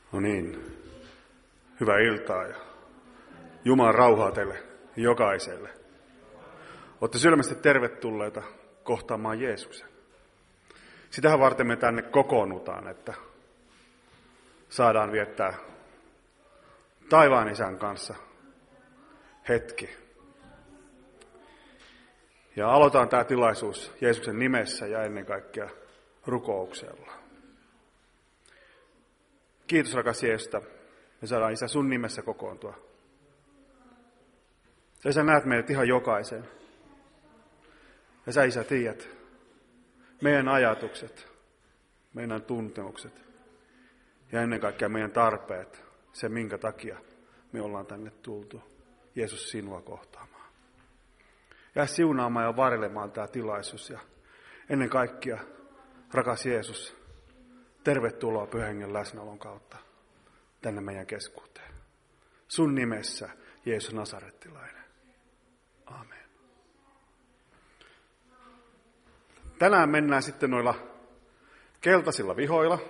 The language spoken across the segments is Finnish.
No niin, hyvää iltaa ja Jumalan rauhaa teille jokaiselle. Olette sydämestä tervetulleita kohtaamaan Jeesuksen. Sitähän varten me tänne kokoonnutaan, että saadaan viettää taivaan Isän kanssa hetki. Ja aloitetaan tämä tilaisuus Jeesuksen nimessä ja ennen kaikkea rukouksella. Kiitos rakas Jeesus, että me saadaan Isä sun nimessä kokoontua. Sä näet meidät ihan jokaisen. Ja sä Isä tiedät meidän ajatukset, meidän tuntemukset ja ennen kaikkea meidän tarpeet, se minkä takia me ollaan tänne tultu. Jeesus sinua kohtaamaan. Jää siunaamaan ja varjelemaan tämä tilaisuus ja ennen kaikkea rakas Jeesus, tervetuloa Pyhän Hengen läsnäolon kautta tänne meidän keskuuteen. Sun nimessä, Jeesus Nasarettilainen. Amen. Tänään mennään sitten noilla keltaisilla vihoilla.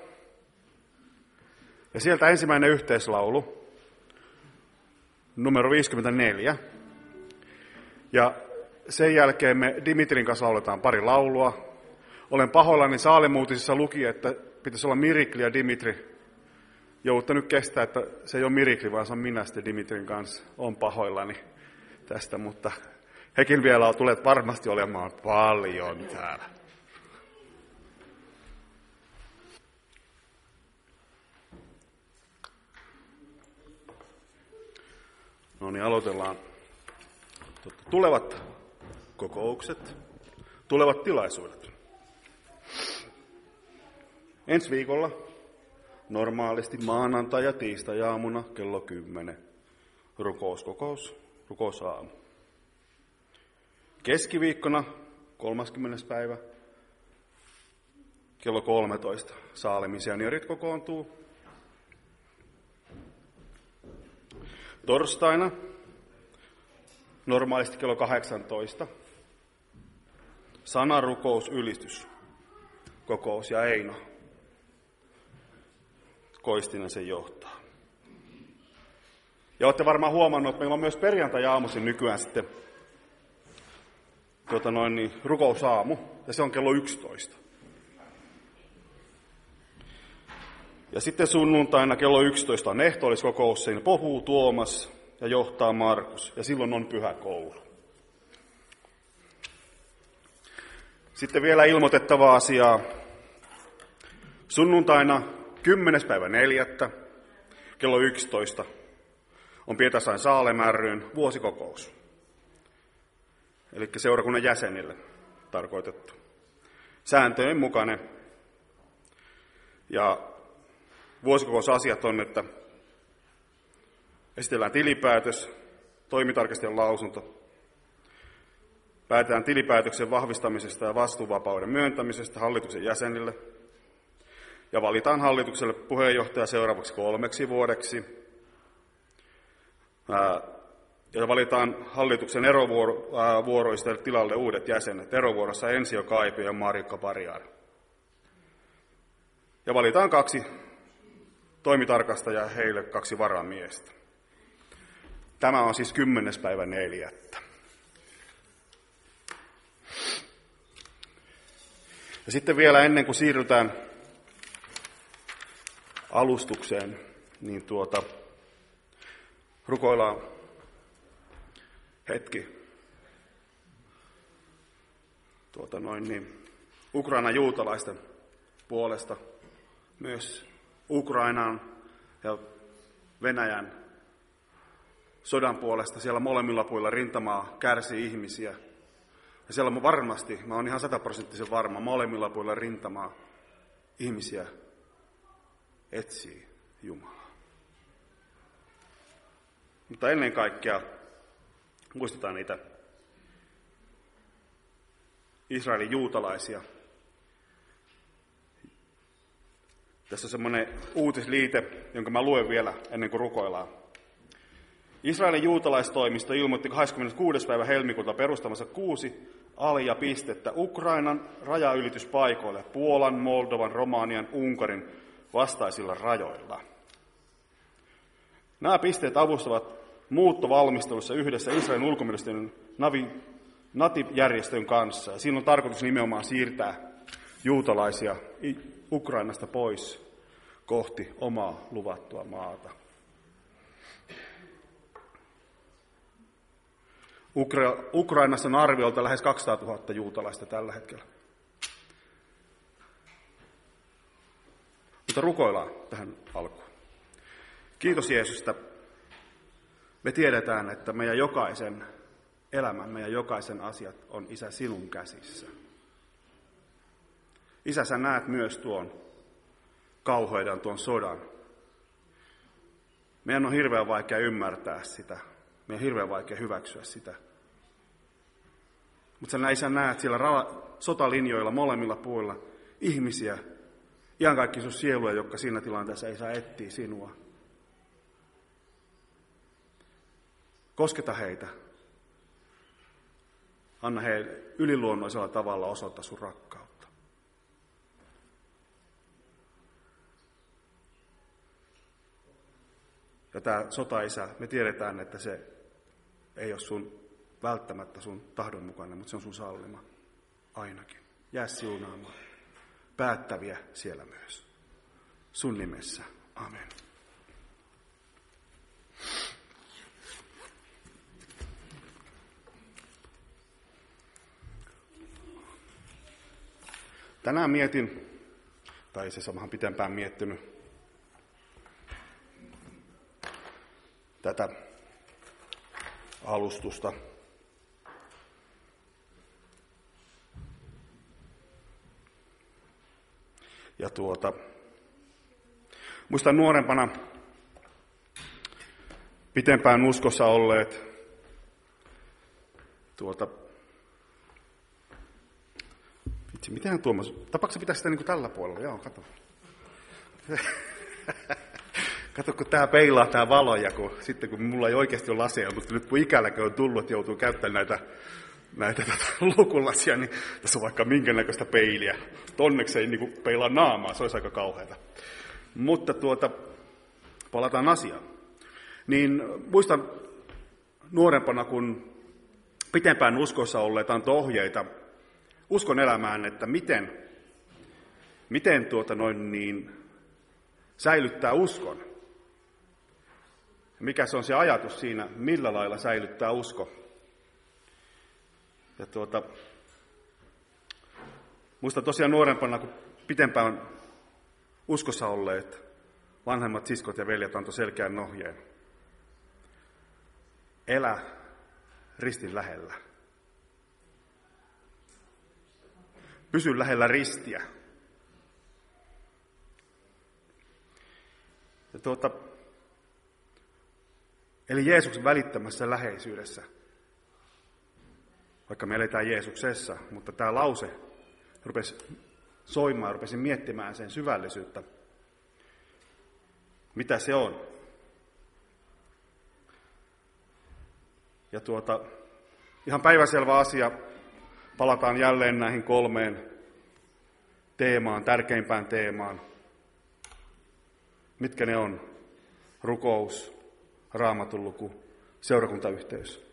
Ja sieltä ensimmäinen yhteislaulu, numero 54. Ja sen jälkeen me Dimitrin kanssa lauletaan pari laulua. Olen pahoillani, Saalemuutisissa luki, että pitäisi olla Mirikli ja Dimitri. Joudutte nyt kestää, että se ei ole Mirikli, vaan se on minä sitten Dimitrin kanssa. Olen pahoillani tästä, mutta hekin vielä tulee varmasti olemaan paljon täällä. No niin, aloitellaan. Tulevat kokoukset, tulevat tilaisuudet. Ensi viikolla normaalisti maanantai- ja tiistai-aamuna kello 10. Rukousaamu. Keskiviikkona 30. päivä kello 13. Saalemin seniorit kokoontuu. Torstaina normaalisti kello 18. Sanarukous-ylistys. Kokous ja Eino Koistinen sen johtaa. Ja olette varmaan huomannut, että meillä on myös perjantai-aamuisin nykyään sitten rukousaamu, ja se on kello 11. Ja sitten sunnuntaina kello 11 on ehtoolliskokous, siinä puhuu Tuomas ja johtaa Markus, ja silloin on pyhäkoulu. Sitten vielä ilmoitettavaa asiaa. Sunnuntaina 10.4. kello 11 on Pietarsaaren Saalem ry:n vuosikokous. Eli seurakunnan jäsenille tarkoitettu. Sääntöjen mukainen. Ja vuosikokousasiat on, että esitellään tilipäätös, toimitarkastajan lausunto, päätetään tilipäätöksen vahvistamisesta ja vastuuvapauden myöntämisestä hallituksen jäsenille ja valitaan hallitukselle puheenjohtaja seuraavaksi 3 vuodeksi. Ja valitaan hallituksen erovuoroista tilalle uudet jäsenet. Erovuorossa Ensio Kaipio ja Marjukka Pariar. Ja valitaan 2 toimitarkastajaa ja heille 2 varamiestä. Tämä on siis 10.4. Ja sitten vielä ennen kuin siirrytään alustukseen, niin rukoillaan hetki Ukrainan juutalaisten puolesta, myös Ukrainan ja Venäjän sodan puolesta. Siellä molemmilla puolilla rintamaa kärsii ihmisiä. Ja siellä varmasti, mä oon ihan 100% varma, molemmilla puolilla rintamaa ihmisiä etsii Jumalaa. Mutta ennen kaikkea muistetaan niitä Israelin juutalaisia. Tässä on semmoinen uutisliite, jonka mä luen vielä ennen kuin rukoillaan. Israelin juutalaistoimisto ilmoitti 26. päivä helmikuuta perustamansa 6 alja-pistettä Ukrainan rajaylityspaikoille Puolan, Moldovan, Romanian, Unkarin vastaisilla rajoilla. Nämä pisteet avustavat muuttovalmistelussa yhdessä Israelin ulkoministeriön Nativ-järjestön kanssa. Ja siinä on tarkoitus nimenomaan siirtää juutalaisia Ukrainasta pois kohti omaa luvattua maata. Ukrainassa on arviolta lähes 200 000 juutalaista tällä hetkellä. Mutta rukoillaan tähän alkuun. Kiitos Jeesus, että me tiedetään, että meidän jokaisen elämän, meidän jokaisen asiat on Isä sinun käsissä. Isä, sä näet myös tuon kauheuden, tuon sodan. Meidän on hirveän vaikea ymmärtää sitä. Meidän on hirveän vaikea hyväksyä sitä. Mutta sä näet siellä sotalinjoilla molemmilla puolilla ihmisiä, ihan kaikki sun sieluja, jotka siinä tilanteessa ei saa etsiä sinua. Kosketa heitä. Anna heille yliluonnoisella tavalla osoittaa sun rakkautta. Ja tämä sota-isä, me tiedetään, että se ei ole välttämättä sun tahdon mukainen, mutta se on sun sallima ainakin. Jää siunaamaan. Päättäviä siellä myös. Sun nimessä. Amen. Tänään mietin, tai se samahan pitempään miettinyt, tätä alustusta. Ja muistan nuorempana pitempään uskossa olleet mitenhän Tuomas, tapaako pitää sitä niin kuin tällä puolella? Joo, kato. Kato, kun tää peilaa tää valo, ja sitten kun mulla ei oikeasti ole laseja, mutta nyt kun ikälläkin on tullut, että joutuu käyttämään näitä lukulasia, niin tässä on vaikka minkä näköistä peiliä. Onneksi ei niin kuin peilaa naamaa, se olisi aika kauheata. Mutta palataan asiaan. Niin muistan nuorempana, kun pitempään uskossa olleet antoi ohjeita uskon elämään, että miten säilyttää uskon. Mikä se on se ajatus siinä, millä lailla säilyttää usko. Ja muistan tosiaan nuorempana, kun pitempään uskossa olleet vanhemmat siskot ja veljet antoi selkeän ohjeen. Elä ristin lähellä. Pysy lähellä ristiä. Ja eli Jeesuksen välittämässä läheisyydessä. Vaikka me eletään Jeesuksessa, mutta tämä lause rupesi soimaan, rupesin miettimään sen syvällisyyttä. Mitä se on? Ja ihan päivänselvä asia, palataan jälleen näihin 3 teemaan, tärkeimpään teemaan. Mitkä ne on? Rukous, Raamatun luku, seurakuntayhteys.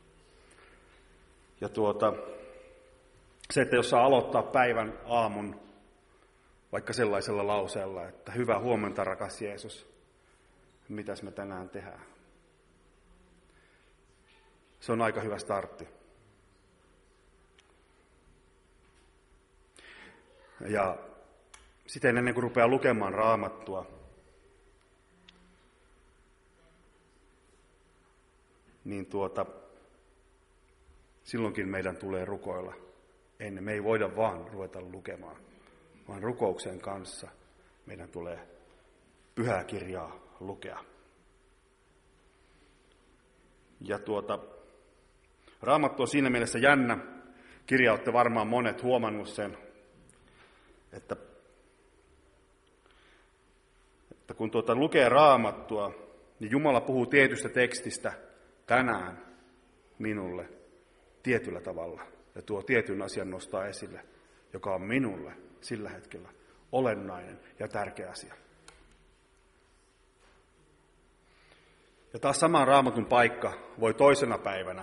Ja se, että jos saa aloittaa päivän aamun vaikka sellaisella lauseella, että hyvää huomenta, rakas Jeesus, mitäs me tänään tehdään? Se on aika hyvä startti. Ja sitten ennen kuin rupeaa lukemaan Raamattua, niin silloinkin meidän tulee rukoilla. Me ei voida vaan ruveta lukemaan, vaan rukouksen kanssa meidän tulee pyhää kirjaa lukea. Ja Raamattu on siinä mielessä jännä kirja, olette varmaan monet huomannut sen, että kun lukee Raamattua, niin Jumala puhuu tietystä tekstistä tänään minulle tietyllä tavalla. Ja tuo tietyn asian nostaa esille, joka on minulle sillä hetkellä olennainen ja tärkeä asia. Ja taas sama Raamatun paikka voi toisena päivänä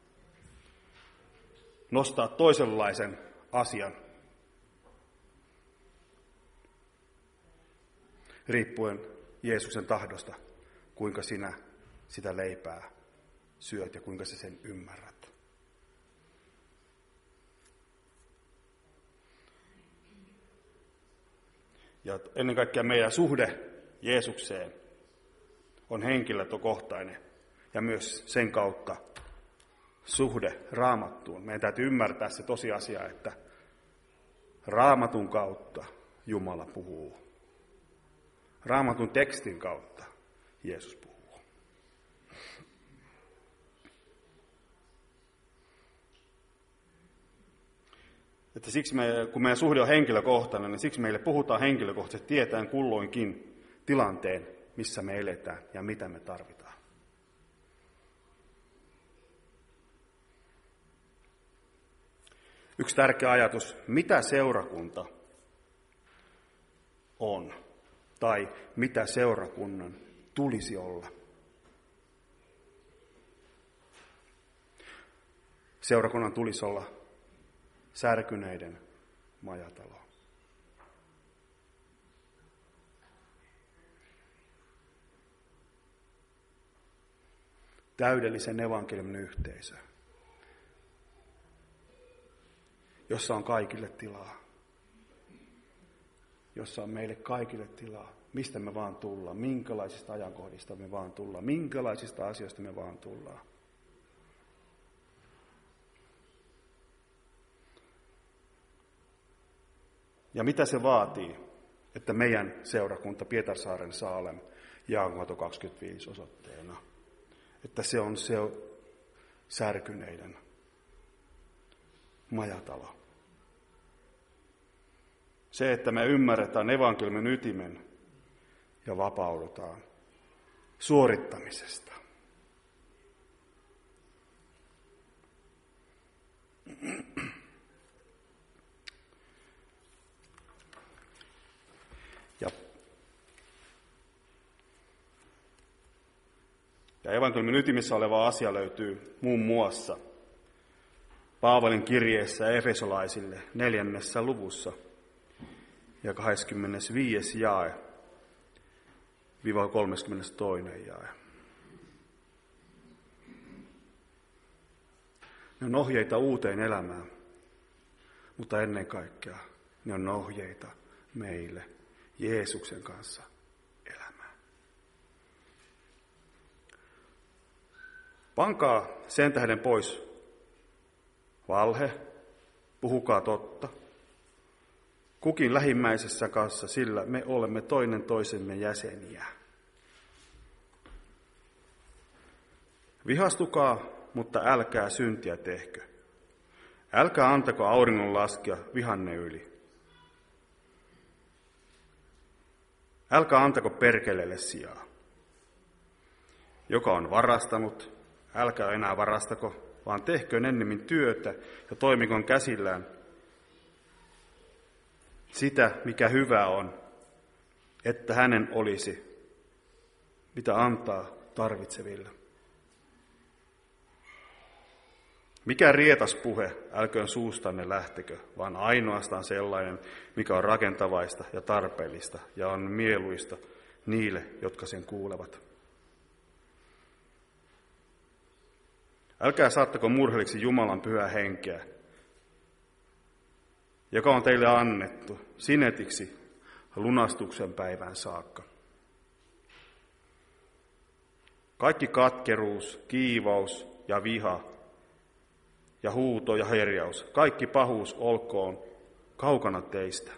nostaa toisenlaisen asian, riippuen Jeesuksen tahdosta, kuinka sinä sitä leipää syöt ja kuinka sä sen ymmärrät. Ja ennen kaikkea meidän suhde Jeesukseen on henkilökohtainen ja myös sen kautta suhde Raamattuun. Meidän täytyy ymmärtää se tosiasia, että Raamatun kautta Jumala puhuu. Raamatun tekstin kautta Jeesus puhuu. Että siksi kun meidän suhde on henkilökohtainen, niin siksi meille puhutaan henkilökohtaisesti tietäen kulloinkin tilanteen, missä me eletään ja mitä me tarvitaan. Yksi tärkeä ajatus, mitä seurakunta on tai mitä seurakunnan tulisi olla. Seurakunnan tulisi olla särkyneiden majatalo. Täydellisen evankeliumin yhteisö, jossa on kaikille tilaa. Jossa on meille kaikille tilaa. Mistä me vaan tullaan, minkälaisista ajankohdista me vaan tullaan, minkälaisista asioista me vaan tullaan. Ja mitä se vaatii, että meidän seurakunta Pietarsaaren Saalem Jaakkomato 25 osoitteena, että se on se särkyneiden majatalo. Se, että me ymmärretään evankeliumin ytimen ja vapaudutaan suorittamisesta. Ja evankeliumin ytimissä oleva asia löytyy muun muassa Paavalin kirjeessä Efesolaisille 4. luvussa ja 25. jae - 32. jae. Ne on ohjeita uuteen elämään, mutta ennen kaikkea ne on ohjeita meille Jeesuksen kanssa elämään. Pankaa sen tähden pois valhe, puhukaa totta. Kukin lähimmäisessä kanssa, sillä me olemme toinen toisemme jäseniä. Vihastukaa, mutta älkää syntiä tehkö. Älkää antako auringon laskea vihanne yli. Älkää antako perkeleelle sijaa. Joka on varastanut, älkää enää varastako, vaan tehköön ennemmin työtä ja toimikon käsillään sitä, mikä hyvä on, että hänen olisi, mitä antaa tarvitseville. Mikä rietas puhe, älköön suustanne lähtekö, vaan ainoastaan sellainen, mikä on rakentavaista ja tarpeellista ja on mieluista niille, jotka sen kuulevat. Älkää saattako murheelliksi Jumalan pyhää henkeä, joka on teille annettu sinetiksi lunastuksen päivään saakka. Kaikki katkeruus, kiivaus ja viha ja huuto ja herjaus, kaikki pahuus olkoon kaukana teistä.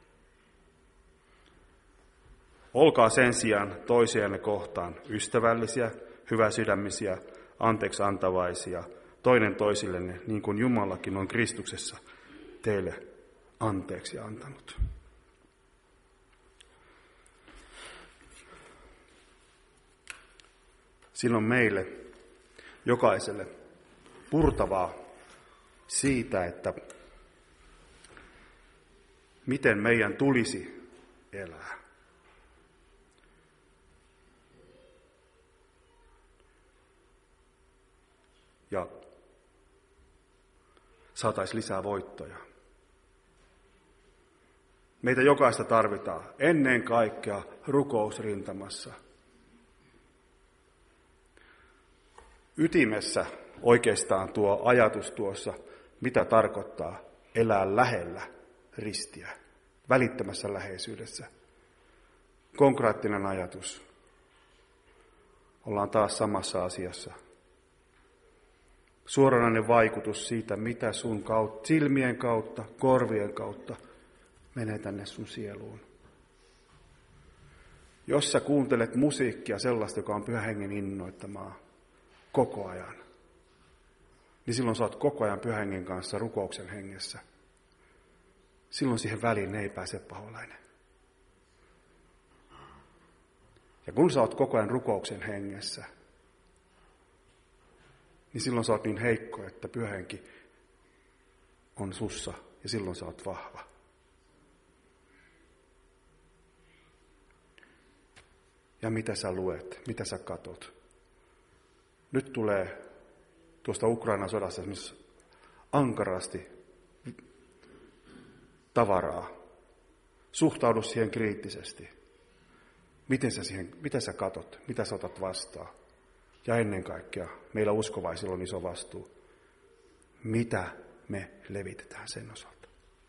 Olkaa sen sijaan toisianne kohtaan ystävällisiä, hyväsydämisiä, anteeksi antavaisia, toinen toisillenne, niin kuin Jumalakin on Kristuksessa teille anteeksi antanut. Silloin meille jokaiselle purtavaa siitä, että miten meidän tulisi elää. ja saataisiin lisää voittoja. Meitä jokaista tarvitaan ennen kaikkea rukousrintamassa. Ytimessä oikeastaan tuo ajatus tuossa, mitä tarkoittaa elää lähellä ristiä, välittömässä läheisyydessä. Konkreettinen ajatus. Ollaan taas samassa asiassa. Suoranainen vaikutus siitä, mitä sun kautta, silmien kautta, korvien kautta menee tänne sun sieluun. Jos sä kuuntelet musiikkia sellaista, joka on Pyhän Hengen innoittamaa koko ajan, niin silloin sä oot koko ajan Pyhän Hengen kanssa rukouksen hengessä. Silloin siihen väliin ei pääse paholainen. Ja kun sä oot koko ajan rukouksen hengessä, niin silloin sä oot niin heikko, että Pyhä Henki on sussa ja silloin sä oot vahva. Ja mitä sä luet, mitä sä katot. Nyt tulee tuosta Ukrainan sodasta esimerkiksi ankarasti tavaraa. Suhtaudu siihen kriittisesti. Mitä sä katot, mitä sä otat vastaan. Ja ennen kaikkea, meillä uskovaisilla on iso vastuu. Mitä me levitetään sen osalta?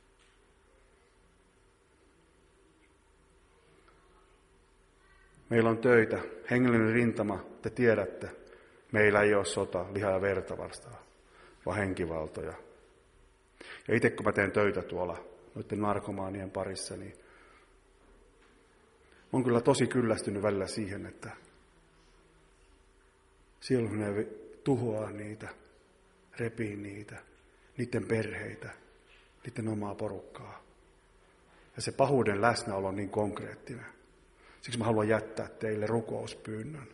Meillä on töitä, hengellinen rintama, te tiedätte. Meillä ei ole sota, lihaa ja verta vastaan, vaan henkivaltoja. Ja itse kun mä teen töitä tuolla noiden narkomaanien parissa, niin olen kyllä tosi kyllästynyt välillä siihen, että silloin ne tuhoaa niitä, repii niitä, niiden perheitä, niiden omaa porukkaa. Ja se pahuuden läsnäolo on niin konkreettinen. Siksi mä haluan jättää teille rukouspyynnön.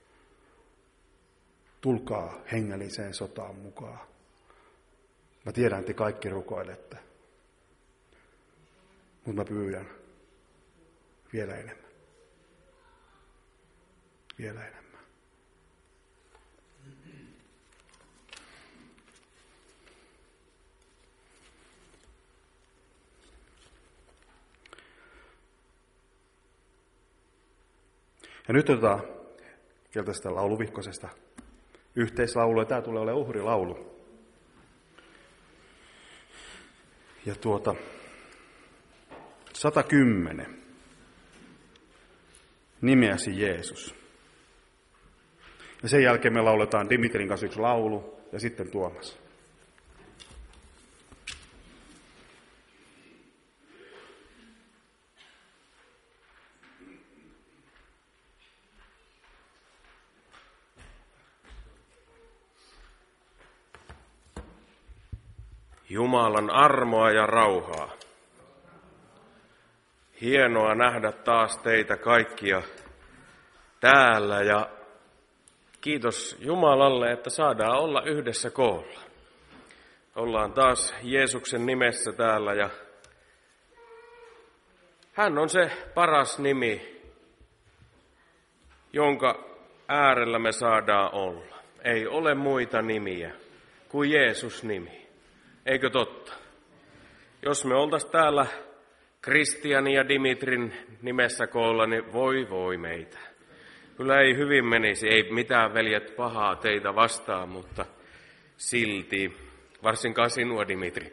Tulkaa hengelliseen sotaan mukaan. Mä tiedän, että te kaikki rukoilette. Mutta mä pyydän vielä enemmän. Vielä enemmän. Ja nyt otetaan keltaisesta lauluvihkosesta yhteislaulu, ja tämä tulee olemaan uhrilaulu. Ja 110. Nimeäsi Jeesus. Ja sen jälkeen me lauletaan Dimitrin kanssa yksi laulu, ja sitten Tuomas. Jumalan armoa ja rauhaa. Hienoa nähdä taas teitä kaikkia täällä ja kiitos Jumalalle, että saadaan olla yhdessä koolla. Ollaan taas Jeesuksen nimessä täällä ja hän on se paras nimi, jonka äärellä me saadaan olla. Ei ole muita nimiä kuin Jeesus-nimi. Eikö totta? Jos me oltaisiin täällä Kristian ja Dimitrin nimessä koolla, niin voi meitä. Kyllä ei hyvin menisi, ei mitään veljet pahaa teitä vastaan, mutta silti, varsinkaan sinua Dimitri.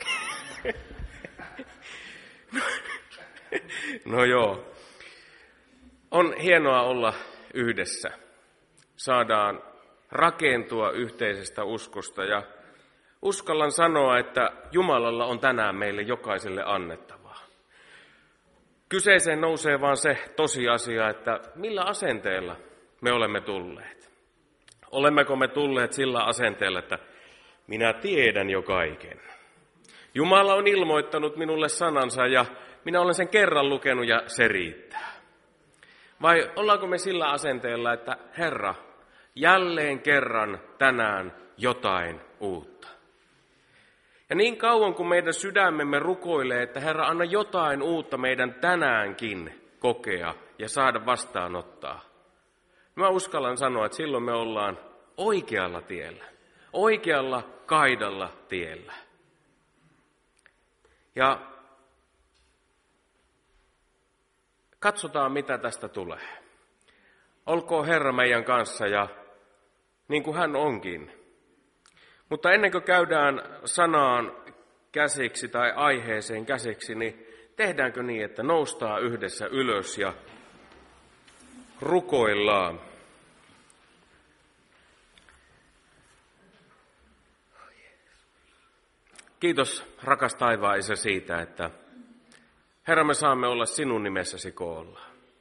No joo, on hienoa olla yhdessä. Saadaan rakentua yhteisestä uskosta ja uskallan sanoa, että Jumalalla on tänään meille jokaiselle annettavaa. Kyseeseen nousee vaan se tosiasia, että millä asenteella me olemme tulleet. Olemmeko me tulleet sillä asenteella, että minä tiedän jo kaiken. Jumala on ilmoittanut minulle sanansa ja minä olen sen kerran lukenut ja se riittää. Vai ollaanko me sillä asenteella, että Herra, jälleen kerran tänään jotain uutta. Ja niin kauan kuin meidän sydämemme rukoilee, että Herra, anna jotain uutta meidän tänäänkin kokea ja saada vastaanottaa. Mä uskallan sanoa, että silloin me ollaan oikealla tiellä. oikealla kaidalla tiellä. Ja katsotaan, mitä tästä tulee. Olkoon Herra meidän kanssa ja niin kuin hän onkin. Mutta ennen kuin käydään sanaan käsiksi tai aiheeseen käsiksi, niin tehdäänkö niin, että noustaan yhdessä ylös ja rukoillaan. Kiitos, rakas taivaan Isä, siitä, että Herra, me saamme olla sinun nimessäsi koolla.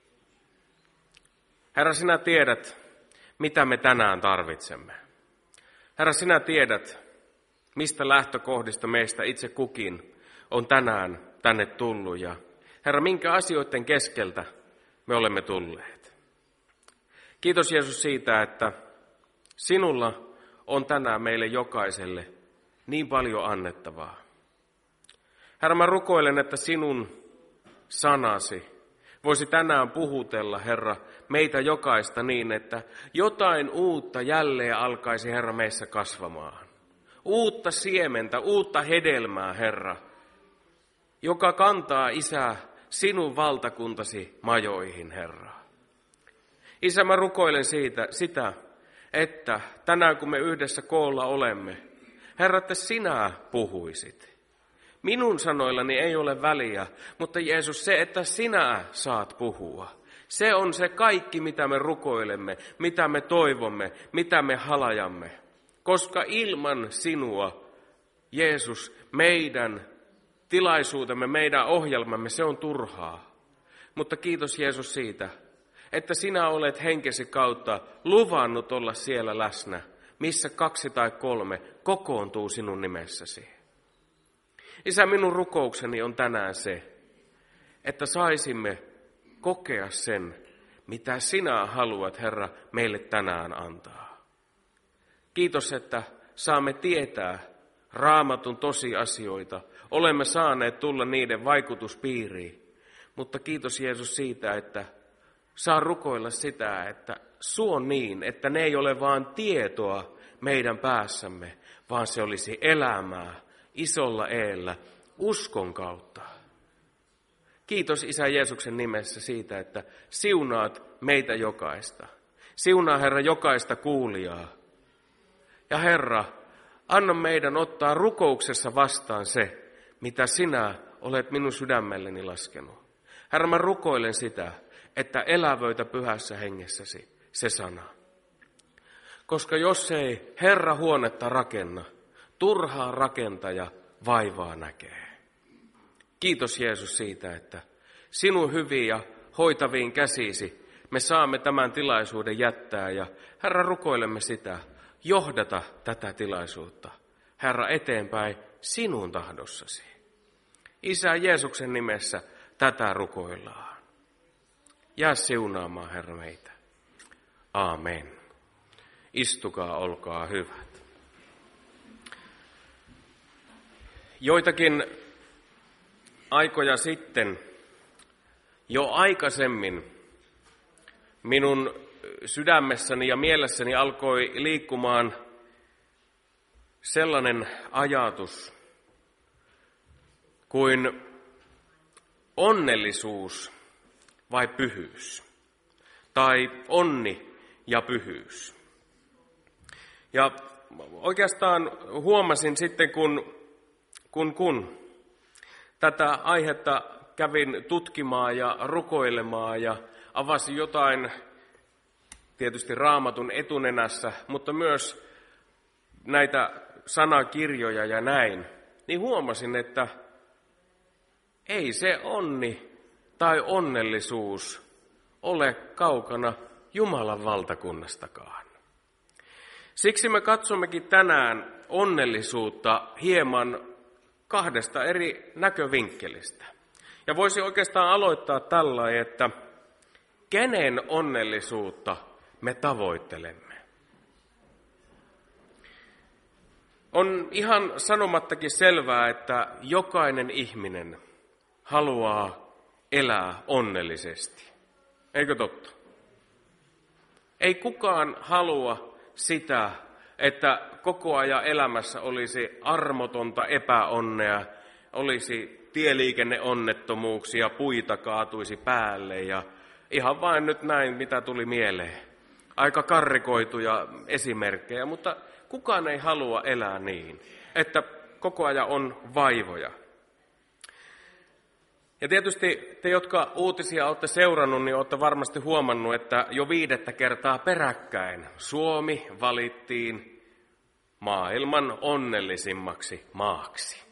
Herra, sinä tiedät, mitä me tänään tarvitsemme. Herra, sinä tiedät, mistä lähtökohdista meistä itse kukin on tänään tänne tullut. Ja Herra, minkä asioiden keskeltä me olemme tulleet. Kiitos Jeesus siitä, että sinulla on tänään meille jokaiselle niin paljon annettavaa. Herra, mä rukoilen, että sinun sanasi voisi tänään puhutella, Herra, meitä jokaista niin, että jotain uutta jälleen alkaisi, Herra, meissä kasvamaan. Uutta siementä, uutta hedelmää, Herra, joka kantaa, Isä, sinun valtakuntasi majoihin, Herra. Isä, mä rukoilen sitä, että tänään kun me yhdessä koolla olemme, Herra, että sinä puhuisit. Minun sanoillani ei ole väliä, mutta Jeesus, se, että sinä saat puhua, se on se kaikki, mitä me rukoilemme, mitä me toivomme, mitä me halajamme. Koska ilman sinua, Jeesus, meidän tilaisuutemme, meidän ohjelmamme, se on turhaa. Mutta kiitos Jeesus siitä, että sinä olet henkesi kautta luvannut olla siellä läsnä, missä 2 tai 3 kokoontuu sinun nimessäsi. Isä, minun rukoukseni on tänään se, että saisimme kokea sen, mitä sinä haluat, Herra, meille tänään antaa. Kiitos, että saamme tietää Raamatun tosiasioita. Olemme saaneet tulla niiden vaikutuspiiriin. Mutta kiitos Jeesus siitä, että saa rukoilla sitä, että suon niin, että ne ei ole vain tietoa meidän päässämme, vaan se olisi elämää isolla eellä uskon kautta. Kiitos Isä Jeesuksen nimessä siitä, että siunaat meitä jokaista. Siunaa Herra jokaista kuulijaa. Ja Herra, anna meidän ottaa rukouksessa vastaan se, mitä sinä olet minun sydämelleni laskenut. Herra, mä rukoilen sitä, että elävöitä pyhässä hengessäsi se sana. Koska jos ei Herra huonetta rakenna, turhaa rakentaja vaivaa näkee. Kiitos Jeesus siitä, että sinun hyviin ja hoitaviin käsisi me saamme tämän tilaisuuden jättää. Ja Herra, rukoilemme sitä, johdata tätä tilaisuutta, Herra, eteenpäin sinun tahdossasi. Isä Jeesuksen nimessä tätä rukoillaan. Jää siunaamaan, Herra, meitä. Aamen. Istukaa, olkaa hyvät. Joitakin aikoja sitten, jo aikaisemmin, minun sydämessäni ja mielessäni alkoi liikkumaan sellainen ajatus kuin onnellisuus vai pyhyys, tai onni ja pyhyys. Ja oikeastaan huomasin sitten, kun tätä aihetta kävin tutkimaan ja rukoilemaan ja avasin jotain tietysti Raamatun etunenässä, mutta myös näitä sanakirjoja ja näin, niin huomasin, että ei se onni tai onnellisuus ole kaukana Jumalan valtakunnastakaan. Siksi me katsommekin tänään onnellisuutta hieman 2 eri näkövinkkelistä. Ja voisi oikeastaan aloittaa tällainen, että kenen onnellisuutta me tavoittelemme. On ihan sanomattakin selvää, että jokainen ihminen haluaa elää onnellisesti. Eikö totta? Ei kukaan halua sitä, että koko ajan elämässä olisi armotonta epäonnea, olisi tieliikenneonnettomuuksia, puita kaatuisi päälle ja ihan vain nyt näin, mitä tuli mieleen. Aika karrikoituja esimerkkejä, mutta kukaan ei halua elää niin, että koko ajan on vaivoja. Ja tietysti te, jotka uutisia olette seurannut, niin olette varmasti huomannut, että jo 5. kertaa peräkkäin Suomi valittiin maailman onnellisimmaksi maaksi.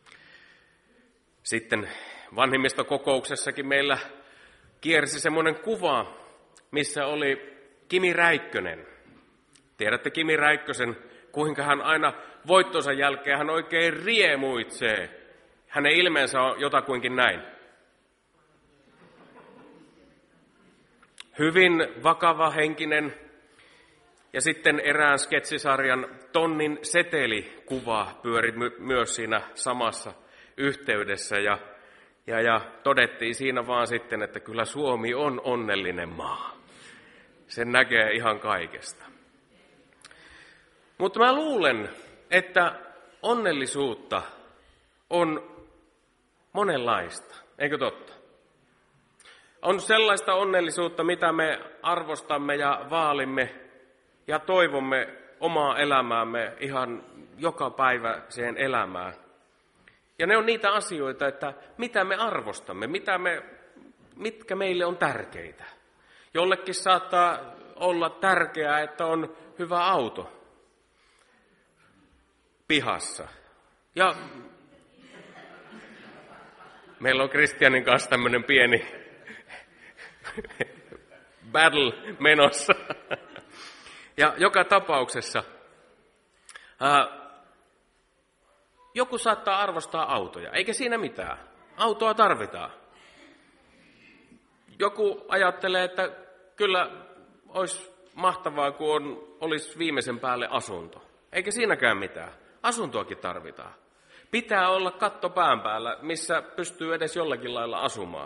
Sitten vanhemmistokokouksessakin meillä kiersi semmoinen kuva, missä oli Kimi Räikkönen. Tiedätte Kimi Räikkösen, kuinka hän aina voittonsa jälkeen hän oikein riemuitsee. Hänen ilmeensä on jotakuinkin näin. Hyvin vakava henkinen. Ja sitten erään sketsisarjan Tonnin setelikuva pyöri myös siinä samassa yhteydessä. Ja todettiin siinä vaan sitten, että kyllä Suomi on onnellinen maa. Sen näkee ihan kaikesta. Mutta mä luulen, että onnellisuutta on monenlaista, eikö totta? On sellaista onnellisuutta, mitä me arvostamme ja vaalimme ja toivomme omaa elämäämme ihan joka päivä siihen elämään. Ja ne on niitä asioita, että mitä me arvostamme, mitkä meille on tärkeitä. Jollekin saattaa olla tärkeää, että on hyvä auto pihassa. Ja meillä on Kristianin kanssa tämmöinen pieni battle menossa. Ja joka tapauksessa joku saattaa arvostaa autoja, eikä siinä mitään. Autoa tarvitaan. Joku ajattelee, että kyllä olisi mahtavaa, kun olisi viimeisen päälle asunto. Eikä siinäkään mitään. Asuntoakin tarvitaan. Pitää olla katto pään päällä, missä pystyy edes jollakin lailla asumaan.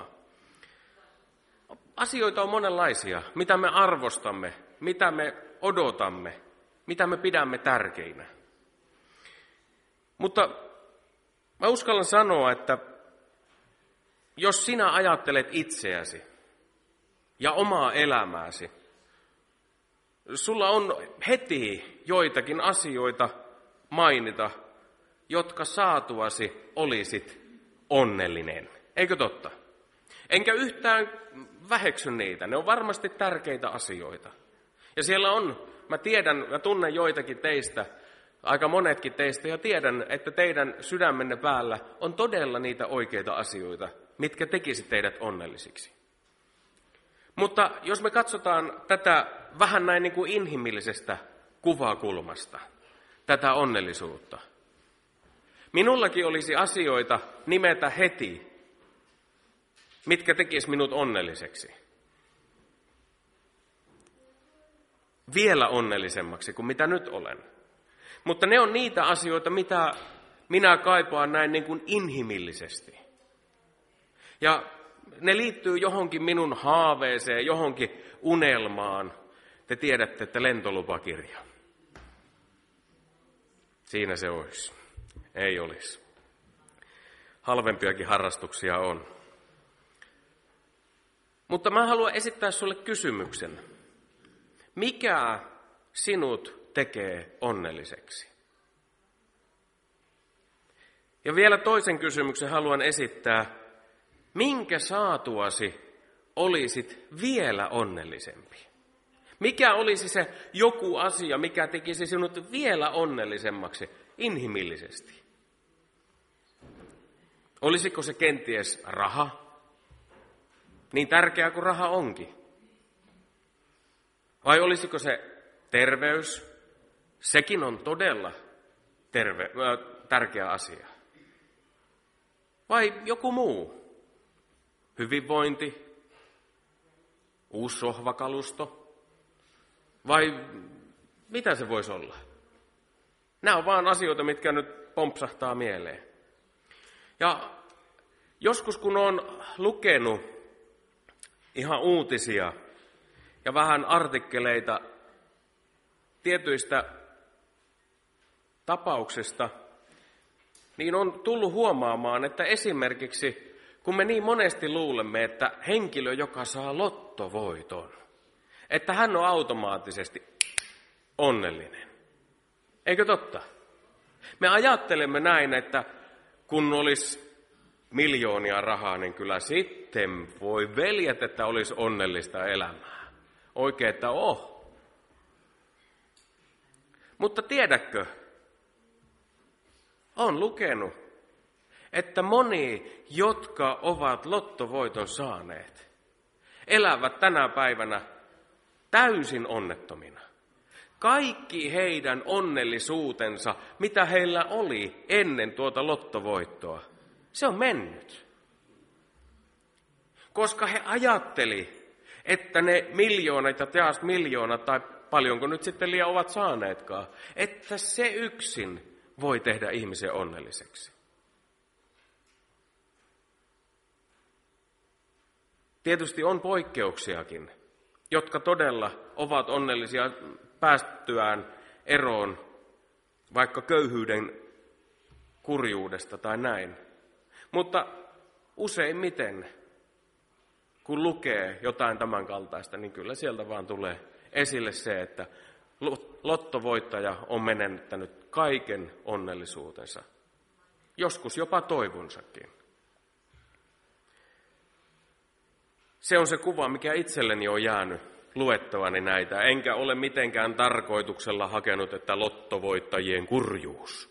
Asioita on monenlaisia, mitä me arvostamme, mitä me odotamme, mitä me pidämme tärkeinä. Mutta mä uskallan sanoa, että jos sinä ajattelet itseäsi ja omaa elämääsi, sulla on heti joitakin asioita mainita, jotka saatuasi olisit onnellinen. Eikö totta? Enkä yhtään väheksy niitä. Ne on varmasti tärkeitä asioita. Ja siellä on, mä tiedän, mä tunnen joitakin teistä, aika monetkin teistä, ja tiedän, että teidän sydämenne päällä on todella niitä oikeita asioita, mitkä tekisi teidät onnellisiksi. Mutta jos me katsotaan tätä vähän näin niin kuin inhimillisestä kuvakulmasta, tätä onnellisuutta. Minullakin olisi asioita nimetä heti, mitkä tekis minut onnelliseksi. Vielä onnellisemmaksi kuin mitä nyt olen. Mutta ne on niitä asioita, mitä minä kaipaan näin niin kuin inhimillisesti. Ja ne liittyy johonkin minun haaveeseen, johonkin unelmaan. Te tiedätte, että lentolupakirja. Siinä se olisi. Ei olisi. Halvempiakin harrastuksia on. Mutta mä haluan esittää sulle kysymyksen. Mikä sinut tekee onnelliseksi? Ja vielä toisen kysymyksen haluan esittää. Minkä saatuasi olisit vielä onnellisempi? Mikä olisi se joku asia, mikä tekisi sinut vielä onnellisemmaksi inhimillisesti? Olisiko se kenties raha? Niin tärkeää kuin raha onkin. Vai olisiko se terveys? Sekin on todella tärkeä asia. Vai joku muu? Hyvinvointi? Uusi sohvakalusto? Vai mitä se voisi olla? Nämä on vaan asioita, mitkä nyt pompsahtaa mieleen. Ja joskus kun olen lukenut ihan uutisia ja vähän artikkeleita tietyistä tapauksesta, niin on tullut huomaamaan, että esimerkiksi kun me niin monesti luulemme, että henkilö, joka saa lottovoiton, että hän on automaattisesti onnellinen. Eikö totta? Me ajattelemme näin, että kun olisi miljoonia rahaa, niin kyllä sitten voi veljet, että olisi onnellista elämää. Oikein, että Mutta tiedätkö, olen lukenut, että moni, jotka ovat lottovoiton saaneet, elävät tänä päivänä täysin onnettomina. Kaikki heidän onnellisuutensa, mitä heillä oli ennen tuota lottovoittoa, se on mennyt. Koska he ajatteli, että ne miljoonat ja taas miljoonat, tai paljonko nyt sitten liian ovat saaneetkaan, että se yksin voi tehdä ihmisen onnelliseksi. Tietysti on poikkeuksiakin, jotka todella ovat onnellisia päästyään eroon vaikka köyhyyden kurjuudesta tai näin. Mutta useimmiten, kun lukee jotain tämän kaltaista, niin kyllä sieltä vaan tulee esille se, että lottovoittaja on menettänyt kaiken onnellisuutensa. Joskus jopa toivonsakin. Se on se kuva, mikä itselleni on jäänyt luettavani näitä. Enkä ole mitenkään tarkoituksella hakenut, että lottovoittajien kurjuus.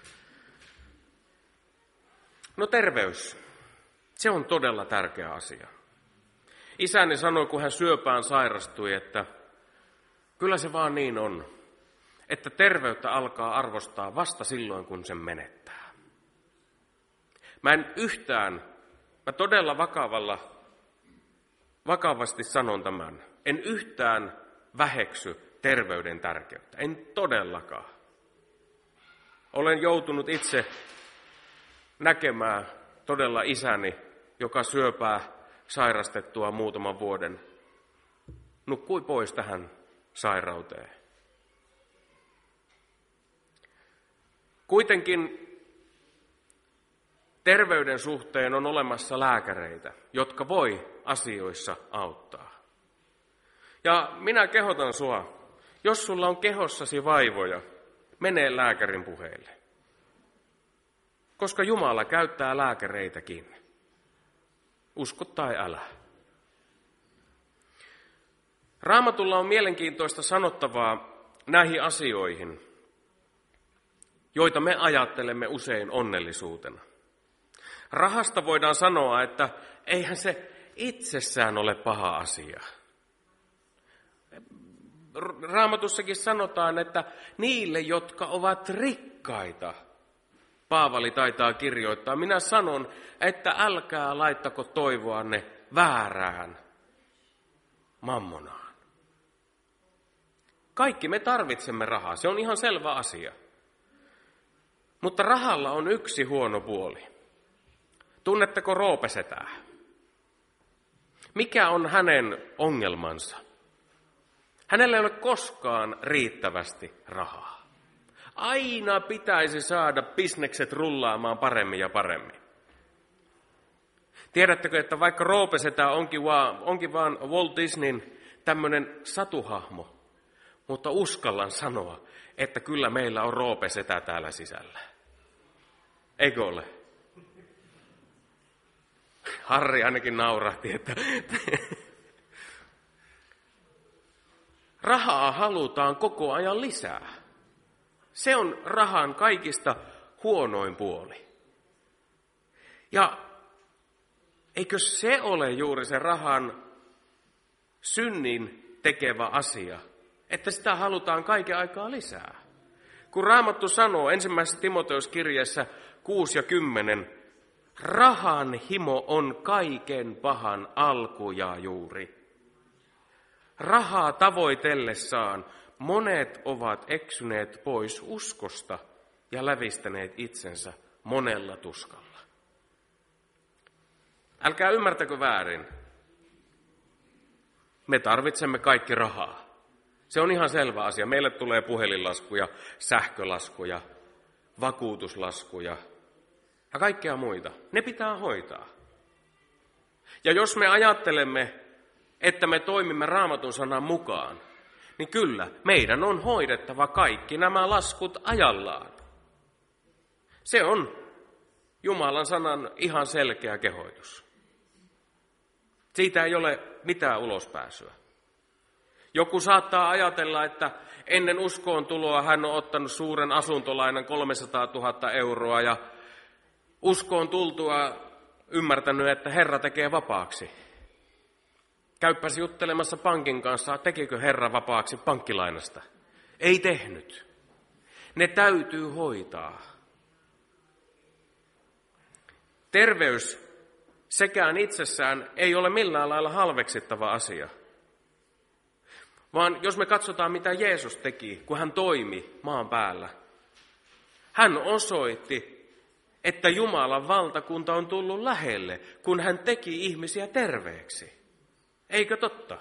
No terveys. Se on todella tärkeä asia. Isäni sanoi, kun hän syöpään sairastui, että kyllä se vaan niin on, että terveyttä alkaa arvostaa vasta silloin, kun sen menettää. Mä todella vakavasti sanon tämän. En yhtään väheksy terveyden tärkeyttä. En todellakaan. Olen joutunut itse näkemään todella isäni, joka syöpää sairastettua muutaman vuoden, nukkui pois tähän sairauteen. Kuitenkin terveyden suhteen on olemassa lääkäreitä, jotka voi asioissa auttaa. Ja minä kehotan sua, jos sulla on kehossasi vaivoja, mene lääkärin puheille. Koska Jumala käyttää lääkäreitäkin. Usko tai älä. Raamatulla on mielenkiintoista sanottavaa näihin asioihin, joita me ajattelemme usein onnellisuutena. Rahasta voidaan sanoa, että eihän se itsessään ole paha asia. Raamatussakin sanotaan, että niille, jotka ovat rikkaita, Paavali taitaa kirjoittaa, minä sanon, että älkää laittako toivoanne väärään mammonaan. Kaikki me tarvitsemme rahaa, se on ihan selvä asia. Mutta rahalla on yksi huono puoli. Tunnetteko Roopesetää? Mikä on hänen ongelmansa? Hänellä ei ole koskaan riittävästi rahaa. Aina pitäisi saada bisnekset rullaamaan paremmin ja paremmin. Tiedättekö, että vaikka Roopesetä onkin vaan Walt Disneyn tämmöinen satuhahmo, mutta uskallan sanoa, että kyllä meillä on Roopesetä täällä sisällä. Eikö ole? Harri ainakin naurahti, että rahaa halutaan koko ajan lisää. Se on rahan kaikista huonoin puoli. Ja eikö se ole juuri se rahan synnin tekevä asia, että sitä halutaan kaiken aikaa lisää? Kun Raamattu sanoo ensimmäisessä Timoteuskirjeessä 6 ja 10, rahan himo on kaiken pahan alku ja juuri. Rahaa tavoitellessaan monet ovat eksyneet pois uskosta ja lävistäneet itsensä monella tuskalla. Älkää ymmärtäkö väärin. Me tarvitsemme kaikki rahaa. Se on ihan selvä asia. Meille tulee puhelinlaskuja, sähkölaskuja, vakuutuslaskuja ja kaikkea muita. Ne pitää hoitaa. Ja jos me ajattelemme, että me toimimme Raamatun sanan mukaan, niin kyllä, meidän on hoidettava kaikki nämä laskut ajallaan. Se on Jumalan sanan ihan selkeä kehoitus. Siitä ei ole mitään ulospääsyä. Joku saattaa ajatella, että ennen uskoon tuloa hän on ottanut suuren asuntolainan 300 000 euroa ja uskoon tultua ymmärtänyt, että Herra tekee vapaaksi. Käyppäsi juttelemassa pankin kanssa, tekikö Herra vapaaksi pankkilainasta. Ei tehnyt. Ne täytyy hoitaa. Terveys sekään itsessään ei ole millään lailla halveksittava asia. Vaan jos me katsotaan, mitä Jeesus teki, kun hän toimi maan päällä. Hän osoitti, että Jumalan valtakunta on tullut lähelle, kun hän teki ihmisiä terveeksi. Eikö totta?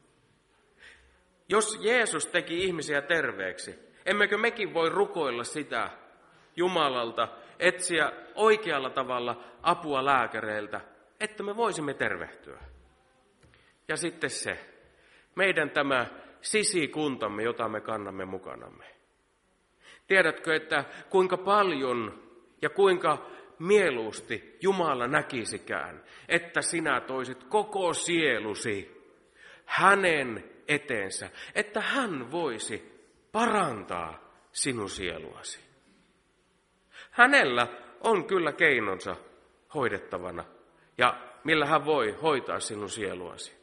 Jos Jeesus teki ihmisiä terveeksi, emmekö mekin voi rukoilla sitä Jumalalta, etsiä oikealla tavalla apua lääkäreiltä, että me voisimme tervehtyä. Ja sitten se, meidän tämä sisikuntamme, jota me kannamme mukanamme. Tiedätkö, että kuinka paljon ja kuinka mieluusti Jumala näkisikään, että sinä toisit koko sielusi hänen eteensä, että hän voisi parantaa sinun sieluasi. Hänellä on kyllä keinonsa hoidettavana ja millä hän voi hoitaa sinun sieluasi.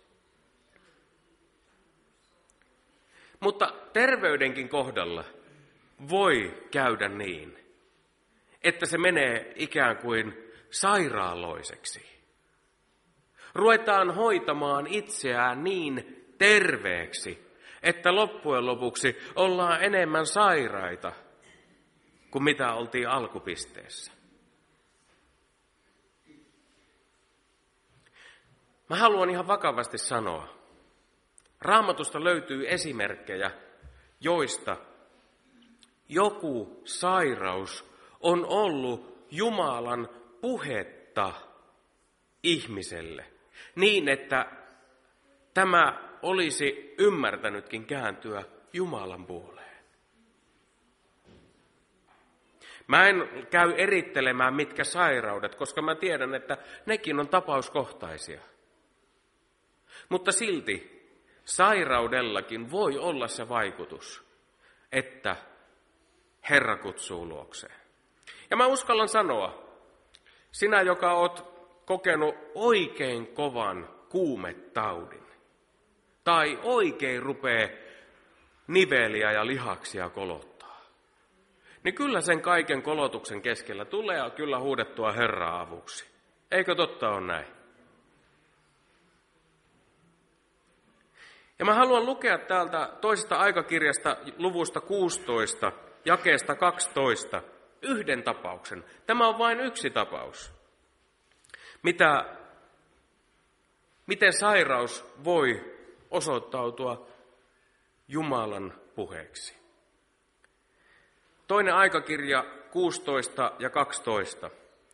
Mutta terveydenkin kohdalla voi käydä niin, että se menee ikään kuin sairaaloiseksi. Ruvetaan hoitamaan itseään niin terveeksi, että loppujen lopuksi ollaan enemmän sairaita kuin mitä oltiin alkupisteessä. Mä haluan ihan vakavasti sanoa, Raamatusta löytyy esimerkkejä, joista joku sairaus on ollut Jumalan puhetta ihmiselle, niin että tämä olisi ymmärtänytkin kääntyä Jumalan puoleen. Mä en käy erittelemään mitkä sairaudet, koska mä tiedän, että nekin on tapauskohtaisia. Mutta silti sairaudellakin voi olla se vaikutus, että Herra kutsuu luokseen. Ja mä uskallan sanoa, sinä joka oot kokenut oikein kovan kuumetaudin, tai oikein rupee niveliä ja lihaksia kolottaa, niin kyllä sen kaiken kolotuksen keskellä tulee kyllä huudettua Herraa avuksi. Eikö totta ole näin? Ja mä haluan lukea täältä toisesta aikakirjasta luvusta 16, jakeesta 12, yhden tapauksen. Tämä on vain yksi tapaus. Miten sairaus voi osoittautua Jumalan puheeksi. Toinen aikakirja 16 ja 12.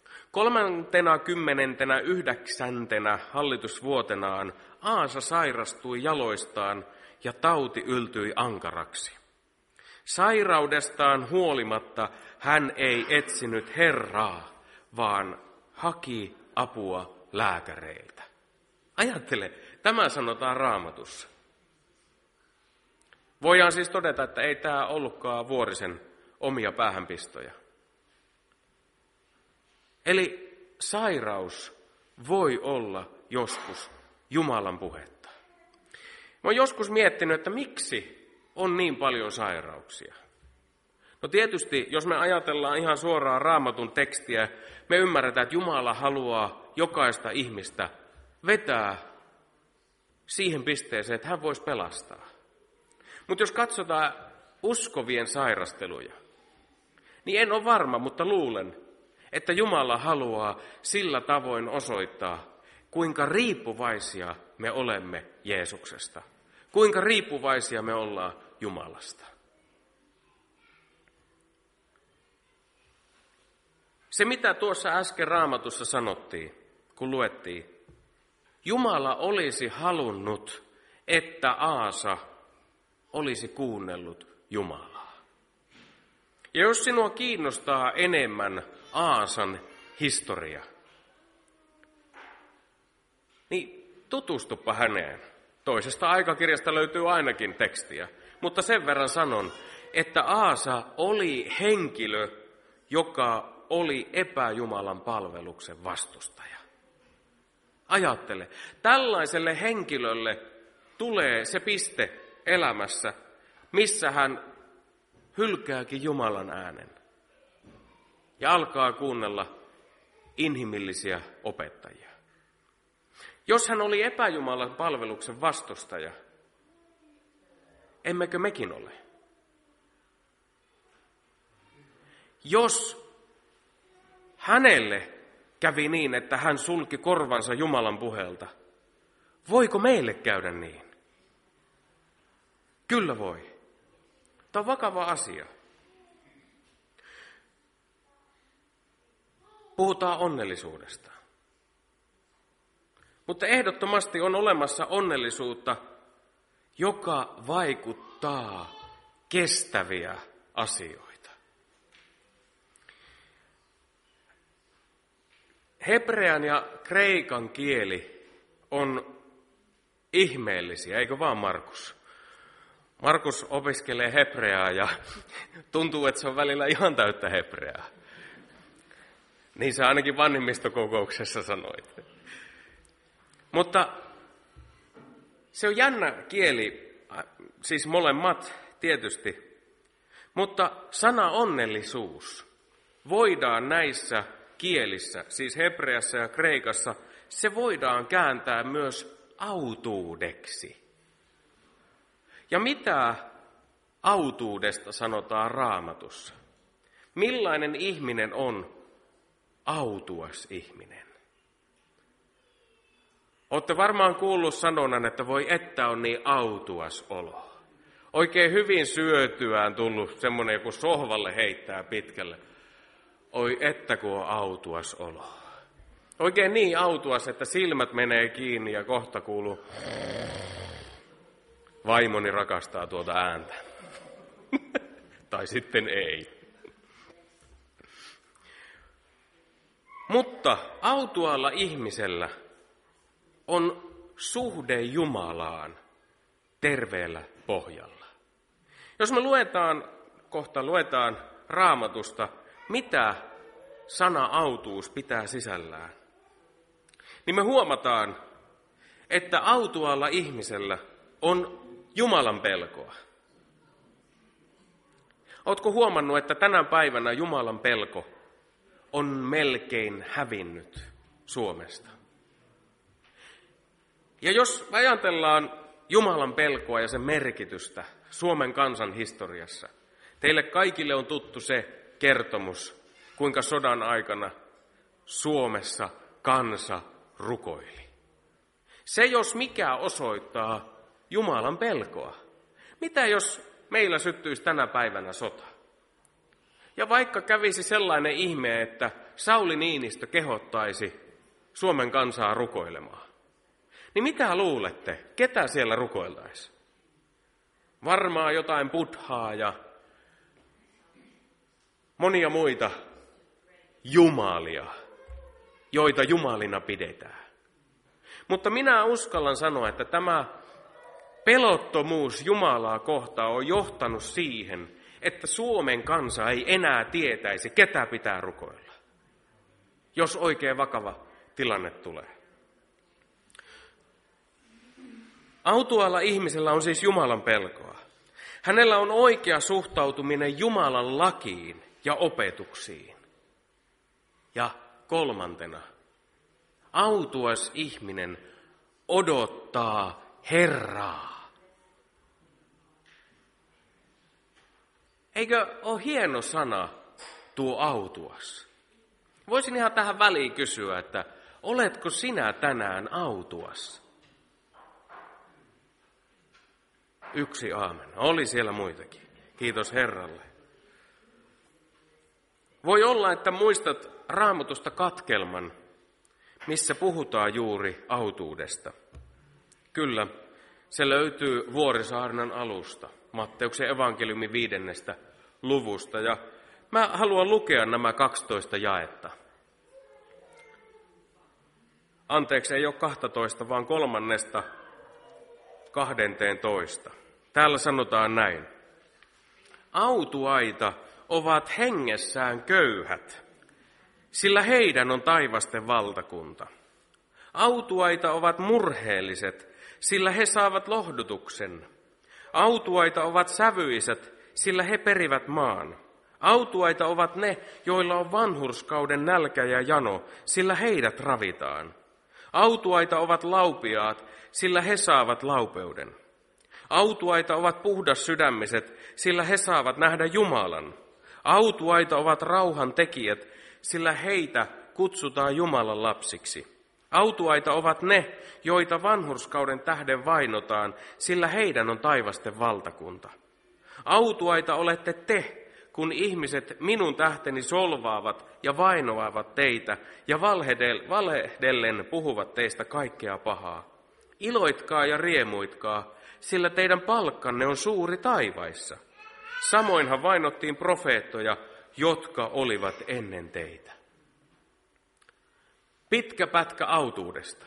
39. hallitusvuotenaan Aasa sairastui jaloistaan ja tauti yltyi ankaraksi. Sairaudestaan huolimatta hän ei etsinyt Herraa, vaan haki apua lääkäreiltä. Ajattele, tämä sanotaan Raamatussa. Voidaan siis todeta, että ei tämä ollutkaan Vuorisen omia päähänpistoja. Eli sairaus voi olla joskus Jumalan puhetta. Mä oon joskus miettinyt, että miksi on niin paljon sairauksia. No tietysti, jos me ajatellaan ihan suoraan Raamatun tekstiä, me ymmärretään, että Jumala haluaa jokaista ihmistä vetää siihen pisteeseen, että hän voisi pelastaa. Mutta jos katsotaan uskovien sairasteluja, niin en ole varma, mutta luulen, että Jumala haluaa sillä tavoin osoittaa, kuinka riippuvaisia me olemme Jeesuksesta. Kuinka riippuvaisia me ollaan Jumalasta. Se, mitä tuossa äsken Raamatussa sanottiin, kun luettiin, Jumala olisi halunnut, että Aasa olisi kuunnellut Jumalaa. Ja jos sinua kiinnostaa enemmän Aasan historia, niin tutustupa häneen. Toisesta aikakirjasta löytyy ainakin tekstiä, mutta sen verran sanon, että Aasa oli henkilö, joka oli epäjumalan palveluksen vastustaja. Ajattele, tällaiselle henkilölle tulee se piste elämässä, missä hän hylkääkin Jumalan äänen ja alkaa kuunnella inhimillisiä opettajia. Jos hän oli epäjumalan palveluksen vastustaja, emmekö mekin ole? Jos hänelle kävi niin, että hän sulki korvansa Jumalan puheelta, voiko meille käydä niin? Kyllä voi. Tämä on vakava asia. Puhutaan onnellisuudesta. Mutta ehdottomasti on olemassa onnellisuutta, joka vaikuttaa kestäviä asioita. Hebrean ja kreikan kieli on ihmeellisiä, eikö vaan Markus? Markus opiskelee hebreaa ja tuntuu, että se on välillä ihan täyttä hebreaa. Niin sä ainakin vanhemmistokokouksessa sanoit. Mutta se on jännä kieli, siis molemmat tietysti. Mutta sana onnellisuus voidaan näissä kielissä, siis hebreassa ja kreikassa, se voidaan kääntää myös autuudeksi. Ja mitä autuudesta sanotaan Raamatussa? Millainen ihminen on autuas ihminen? Olette varmaan kuullut sanonnan, että voi että on niin autuas olo. Oikein hyvin syötyään tullut semmoinen, joku sohvalle heittää pitkälle. Oi että kun on autuas olo. Oikein niin autuas, että silmät menee kiinni ja kohta kuuluu. Vaimoni rakastaa tuota ääntä. Tai sitten ei. Mutta autuaalla ihmisellä on suhde Jumalaan terveellä pohjalla. Jos me luetaan Raamatusta, mitä sana autuus pitää sisällään, niin me huomataan, että autuaalla ihmisellä on Jumalan pelkoa. Ootko huomannut, että tänä päivänä Jumalan pelko on melkein hävinnyt Suomesta? Ja jos ajatellaan Jumalan pelkoa ja sen merkitystä Suomen kansan historiassa, teille kaikille on tuttu se kertomus, kuinka sodan aikana Suomessa kansa rukoili. Se jos mikä osoittaa Jumalan pelkoa. Mitä jos meillä syttyisi tänä päivänä sota? Ja vaikka kävisi sellainen ihme, että Sauli Niinistö kehottaisi Suomen kansaa rukoilemaan, niin mitä luulette, ketä siellä rukoiltaisi? Varmaan jotain Buddhaa ja monia muita jumalia, joita jumalina pidetään. Mutta minä uskallan sanoa, että tämä pelottomuus Jumalaa kohtaan on johtanut siihen, että Suomen kansa ei enää tietäisi, ketä pitää rukoilla, jos oikein vakava tilanne tulee. Autuaalla ihmisellä on siis Jumalan pelkoa. Hänellä on oikea suhtautuminen Jumalan lakiin ja opetuksiin. Ja kolmantena, autuas ihminen odottaa Herraa. Eikö ole hieno sana tuo autuas? Voisin ihan tähän väliin kysyä, että oletko sinä tänään autuas? Yksi aamen. Oli siellä muitakin. Kiitos Herralle. Voi olla, että muistat Raamatusta katkelman, missä puhutaan juuri autuudesta. Kyllä, se löytyy Vuorisaarnan alusta, Matteuksen evankeliumin 5. luvusta. Ja mä haluan lukea nämä 12 jaetta. Anteeksi, ei ole 12, vaan 3.12. Täällä sanotaan näin. Autuaita ovat hengessään köyhät, sillä heidän on taivasten valtakunta. Autuaita ovat murheelliset, sillä he saavat lohdutuksen. Autuaita ovat sävyiset, sillä he perivät maan. Autuaita ovat ne, joilla on vanhurskauden nälkä ja jano, sillä heidät ravitaan. Autuaita ovat laupiaat, sillä he saavat laupeuden. Autuaita ovat puhdassydämiset, sillä he saavat nähdä Jumalan. Autuaita ovat rauhan tekijät, sillä heitä kutsutaan Jumalan lapsiksi. Autuaita ovat ne, joita vanhurskauden tähden vainotaan, sillä heidän on taivasten valtakunta. Autuaita olette te, kun ihmiset minun tähteni solvaavat ja vainoavat teitä ja valhehdellen puhuvat teistä kaikkea pahaa. Iloitkaa ja riemuitkaa, sillä teidän palkkanne on suuri taivaissa. Samoinhan vainottiin profeettoja, jotka olivat ennen teitä. Pitkä pätkä autuudesta.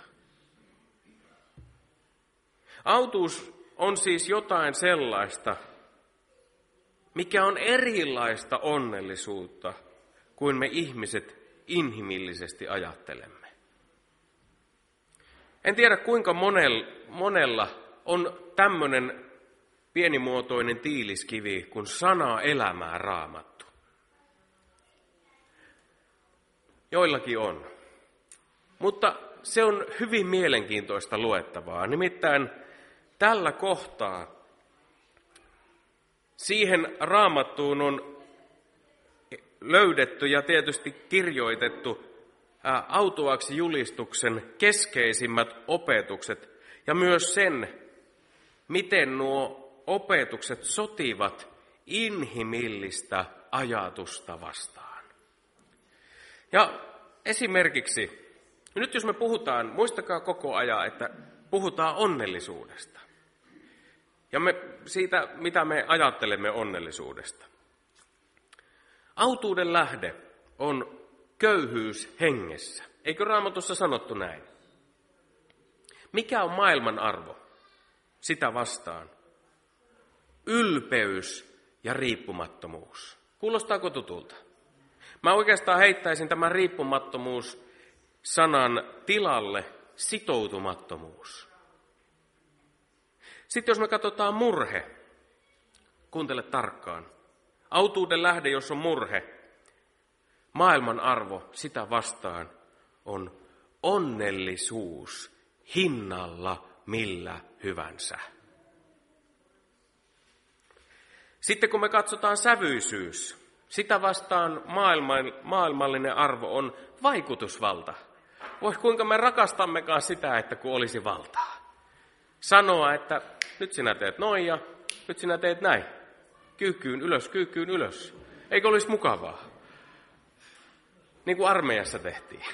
Autuus on siis jotain sellaista, mikä on erilaista onnellisuutta kuin me ihmiset inhimillisesti ajattelemme. En tiedä kuinka monella on tämmöinen pienimuotoinen tiiliskivi kuin sana elämää Raamattu. Joillakin on. Mutta se on hyvin mielenkiintoista luettavaa. Nimittäin tällä kohtaa siihen Raamattuun on löydetty ja tietysti kirjoitettu autuaaksi julistuksen keskeisimmät opetukset ja myös sen, miten nuo opetukset sotivat inhimillistä ajatusta vastaan. Ja esimerkiksi, nyt jos me puhutaan, muistakaa koko ajan, että puhutaan onnellisuudesta. Ja siitä, mitä me ajattelemme onnellisuudesta. Autuuden lähde on köyhyys hengessä. Eikö Raamatussa sanottu näin? Mikä on maailman arvo? Sitä vastaan. Ylpeys ja riippumattomuus. Kuulostaako tutulta? Mä oikeastaan heittäisin tämän riippumattomuus-sanan tilalle sitoutumattomuus. Sitten jos me katsotaan murhe, kuuntele tarkkaan. Autuuden lähde, jos on murhe, maailman arvo sitä vastaan on onnellisuus hinnalla millä hyvänsä. Sitten kun me katsotaan sävyisyys, sitä vastaan maailmallinen arvo on vaikutusvalta. Voi kuinka me rakastammekaan sitä, että kun olisi valtaa. Sanoa, että nyt sinä teet noin ja nyt sinä teet näin. Kyykkyyn ylös. Eikö olisi mukavaa? Niin kuin armeijassa tehtiin.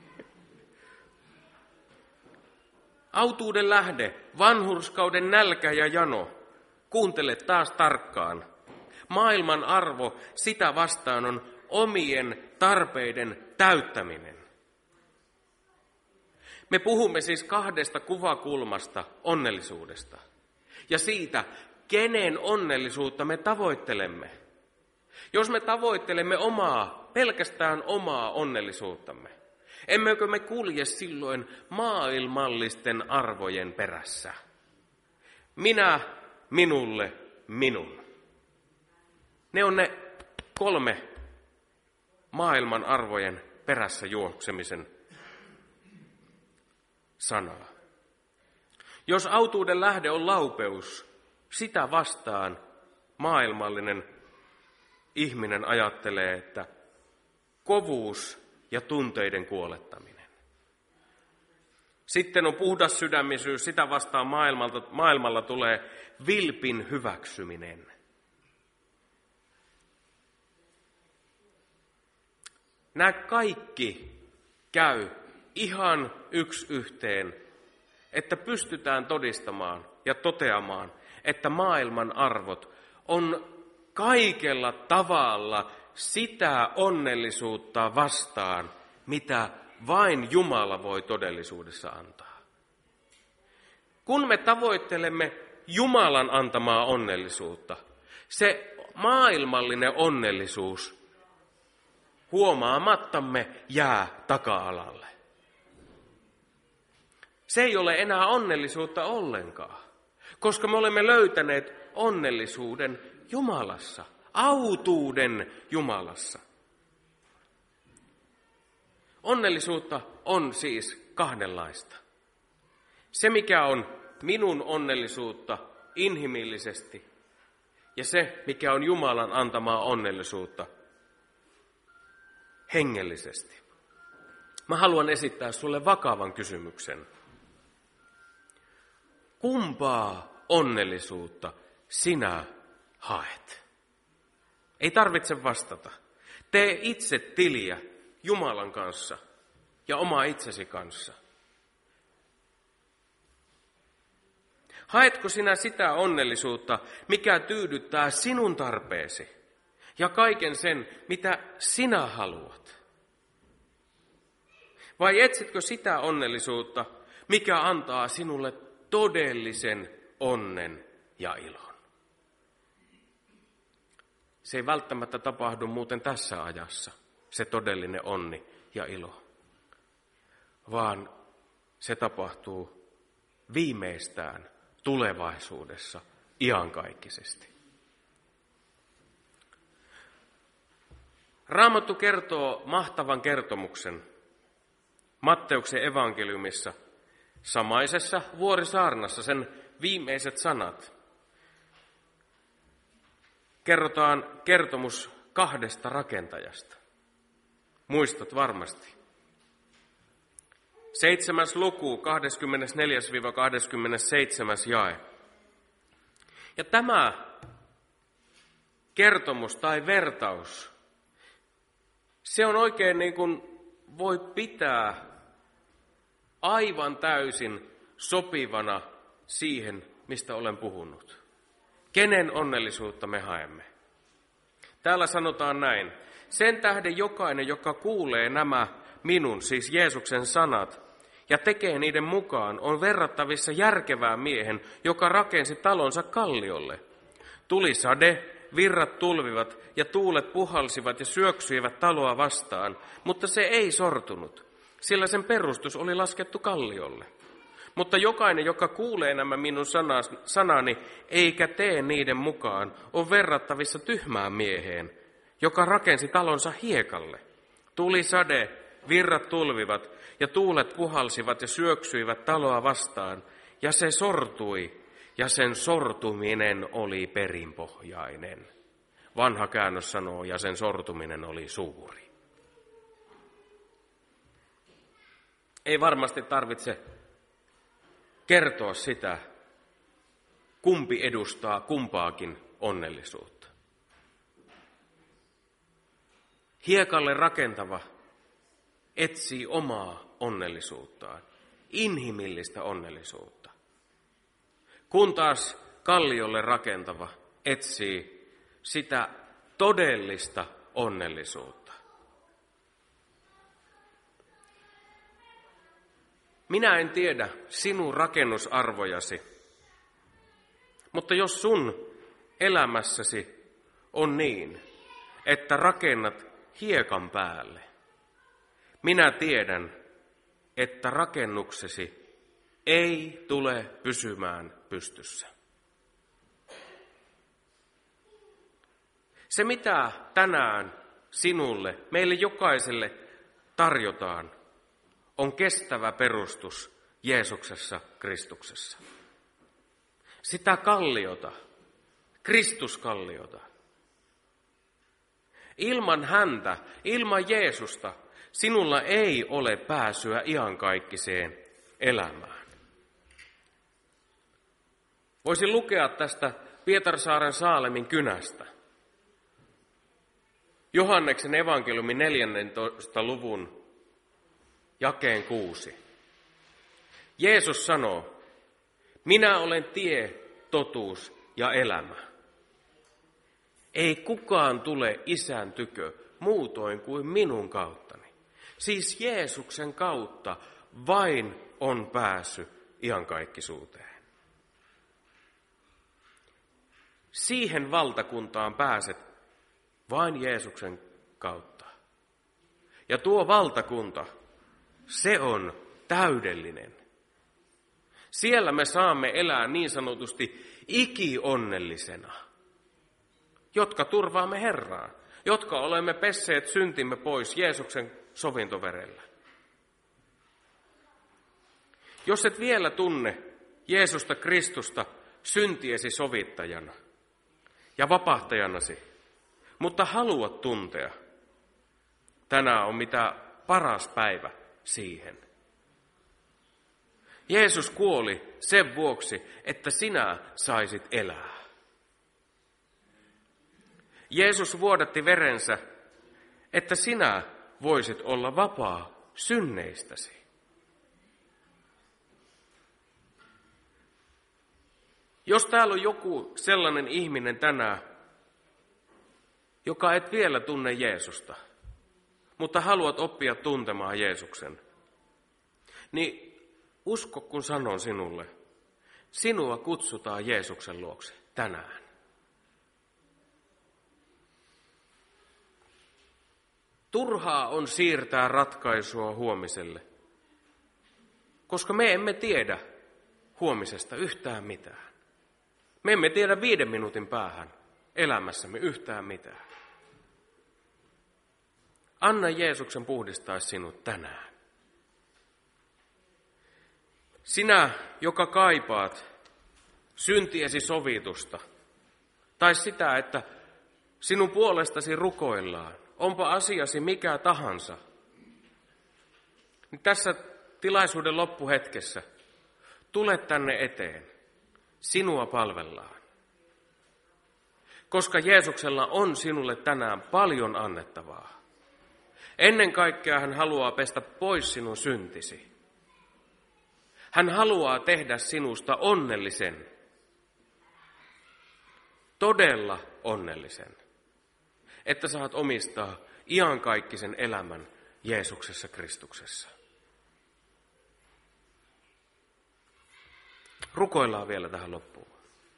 Autuuden lähde, vanhurskauden nälkä ja jano. Kuuntele taas tarkkaan. Maailman arvo sitä vastaan on omien tarpeiden täyttäminen. Me puhumme siis kahdesta kuvakulmasta onnellisuudesta. Ja siitä, kenen onnellisuutta me tavoittelemme. Jos me tavoittelemme pelkästään omaa onnellisuuttamme, emmekö me kulje silloin maailmallisten arvojen perässä? Minä, minulle, minun. Ne on ne 3 maailman arvojen perässä juoksemisen sanaa. Jos autuuden lähde on laupeus, sitä vastaan maailmallinen ihminen ajattelee, että kovuus ja tunteiden kuolettaminen. Sitten on puhdas sydämisyys, sitä vastaan maailmalla tulee vilpin hyväksyminen. nämä kaikki käy ihan yksi yhteen, että pystytään todistamaan ja toteamaan, että maailman arvot on kaikella tavalla sitä onnellisuutta vastaan, mitä vain Jumala voi todellisuudessa antaa. Kun me tavoittelemme Jumalan antamaa onnellisuutta, se maailmallinen onnellisuus huomaamattamme jää taka-alalle. Se ei ole enää onnellisuutta ollenkaan, koska me olemme löytäneet onnellisuuden Jumalassa, autuuden Jumalassa. Onnellisuutta on siis kahdenlaista. Se, mikä on minun onnellisuutta inhimillisesti, ja se, mikä on Jumalan antamaa onnellisuutta hengellisesti. Mä haluan esittää sulle vakavan kysymyksen. Kumpaa onnellisuutta sinä haet? Ei tarvitse vastata. Tee itse tiliä Jumalan kanssa ja oma itsesi kanssa. Haetko sinä sitä onnellisuutta, mikä tyydyttää sinun tarpeesi ja kaiken sen, mitä sinä haluat? Vai etsitkö sitä onnellisuutta, mikä antaa sinulle todellisen onnen ja ilon? Se ei välttämättä tapahdu muuten tässä ajassa, se todellinen onni ja ilo, vaan se tapahtuu viimeistään tulevaisuudessa iankaikkisesti. Raamattu kertoo mahtavan kertomuksen Matteuksen evankeliumissa, samaisessa vuorisaarnassa, sen viimeiset sanat. Kerrotaan kertomus 2 rakentajasta. Muistat varmasti. 7. luku, 24-27 jae. Ja tämä kertomus tai vertaus, se on oikein niin kuin voi pitää aivan täysin sopivana siihen, mistä olen puhunut. Kenen onnellisuutta me haemme? Täällä sanotaan näin. Sen tähden jokainen, joka kuulee nämä minun, siis Jeesuksen sanat, ja tekee niiden mukaan, on verrattavissa järkevään miehen, joka rakensi talonsa kalliolle. Tuli sade, virrat tulvivat ja tuulet puhalsivat ja syöksyivät taloa vastaan, mutta se ei sortunut, sillä sen perustus oli laskettu kalliolle. Mutta jokainen, joka kuulee nämä minun sanani, eikä tee niiden mukaan, on verrattavissa tyhmään mieheen, joka rakensi talonsa hiekalle. Tuli sade, virrat tulvivat ja tuulet puhalsivat ja syöksyivät taloa vastaan, ja se sortui, ja sen sortuminen oli perinpohjainen. Vanha käännös sanoo, ja sen sortuminen oli suuri. Ei varmasti tarvitse kertoa sitä, kumpi edustaa kumpaakin onnellisuutta. Hiekalle rakentava etsii omaa onnellisuuttaan, inhimillistä onnellisuutta. Kun taas kalliolle rakentava etsii sitä todellista onnellisuutta. Minä en tiedä sinun rakennusarvojasi, mutta jos sun elämässäsi on niin, että rakennat hiekan päälle, minä tiedän, että rakennuksesi ei tule pysymään pystyssä. Se, mitä tänään sinulle, meille jokaiselle tarjotaan, on kestävä perustus Jeesuksessa, Kristuksessa. Sitä kalliota, Kristuskalliota. Ilman häntä, ilman Jeesusta, sinulla ei ole pääsyä iankaikkiseen elämään. Voisin lukea tästä Pietarsaaren Saalemin kynästä. Johanneksen evankeliumi 14. luvun jakeen 6. Jeesus sanoo, minä olen tie, totuus ja elämä. Ei kukaan tule Isän tykö muutoin kuin minun kauttani. Siis Jeesuksen kautta vain on pääsy iankaikkisuuteen. Siihen valtakuntaan pääset vain Jeesuksen kautta. Ja tuo valtakunta, se on täydellinen. Siellä me saamme elää niin sanotusti ikionnellisena, jotka turvaamme Herraa, jotka olemme pesseet syntimme pois Jeesuksen sovintoverellä. Jos et vielä tunne Jeesusta Kristusta syntiesi sovittajana ja vapahtajanasi, mutta haluat tuntea, tänään on mitä paras päivä siihen. Jeesus kuoli sen vuoksi, että sinä saisit elää. Jeesus vuodatti verensä, että sinä voisit olla vapaa synneistäsi. Jos täällä on joku sellainen ihminen tänään, joka et vielä tunne Jeesusta, mutta haluat oppia tuntemaan Jeesuksen, niin usko, kun sanon sinulle, sinua kutsutaan Jeesuksen luokse tänään. Turhaa on siirtää ratkaisua huomiselle, koska me emme tiedä huomisesta yhtään mitään. Me emme tiedä 5 minuutin päähän elämässämme yhtään mitään. Anna Jeesuksen puhdistaa sinut tänään. Sinä, joka kaipaat syntiesi sovitusta, tai sitä, että sinun puolestasi rukoillaan, onpa asiasi mikä tahansa, niin tässä tilaisuuden loppuhetkessä tule tänne eteen, sinua palvellaan. Koska Jeesuksella on sinulle tänään paljon annettavaa. Ennen kaikkea hän haluaa pestä pois sinun syntisi. Hän haluaa tehdä sinusta onnellisen, todella onnellisen, että saat omistaa iankaikkisen elämän Jeesuksessa Kristuksessa. Rukoillaan vielä tähän loppuun.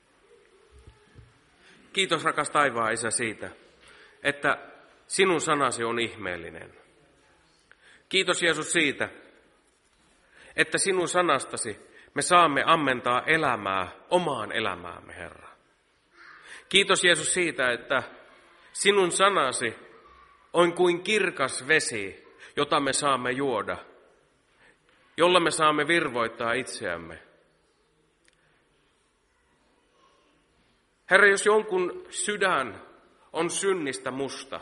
Kiitos rakas taivaan Isä siitä, että sinun sanasi on ihmeellinen. Kiitos Jeesus siitä, että sinun sanastasi me saamme ammentaa elämää omaan elämäämme, Herra. Kiitos Jeesus siitä, että sinun sanasi on kuin kirkas vesi, jota me saamme juoda, jolla me saamme virvoittaa itseämme. Herra, jos jonkun sydän on synnistä musta,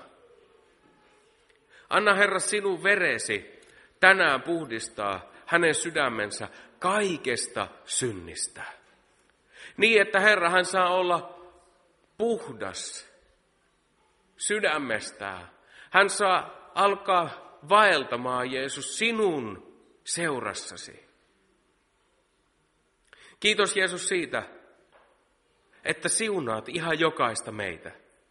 anna Herra sinun veresi tänään puhdistaa hänen sydämensä kaikesta synnistä. Niin, että Herra, hän saa olla puhdas sydämestään. Hän saa alkaa vaeltamaan, Jeesus, sinun seurassasi. Kiitos Jeesus siitä, että siunaat ihan jokaista meitä.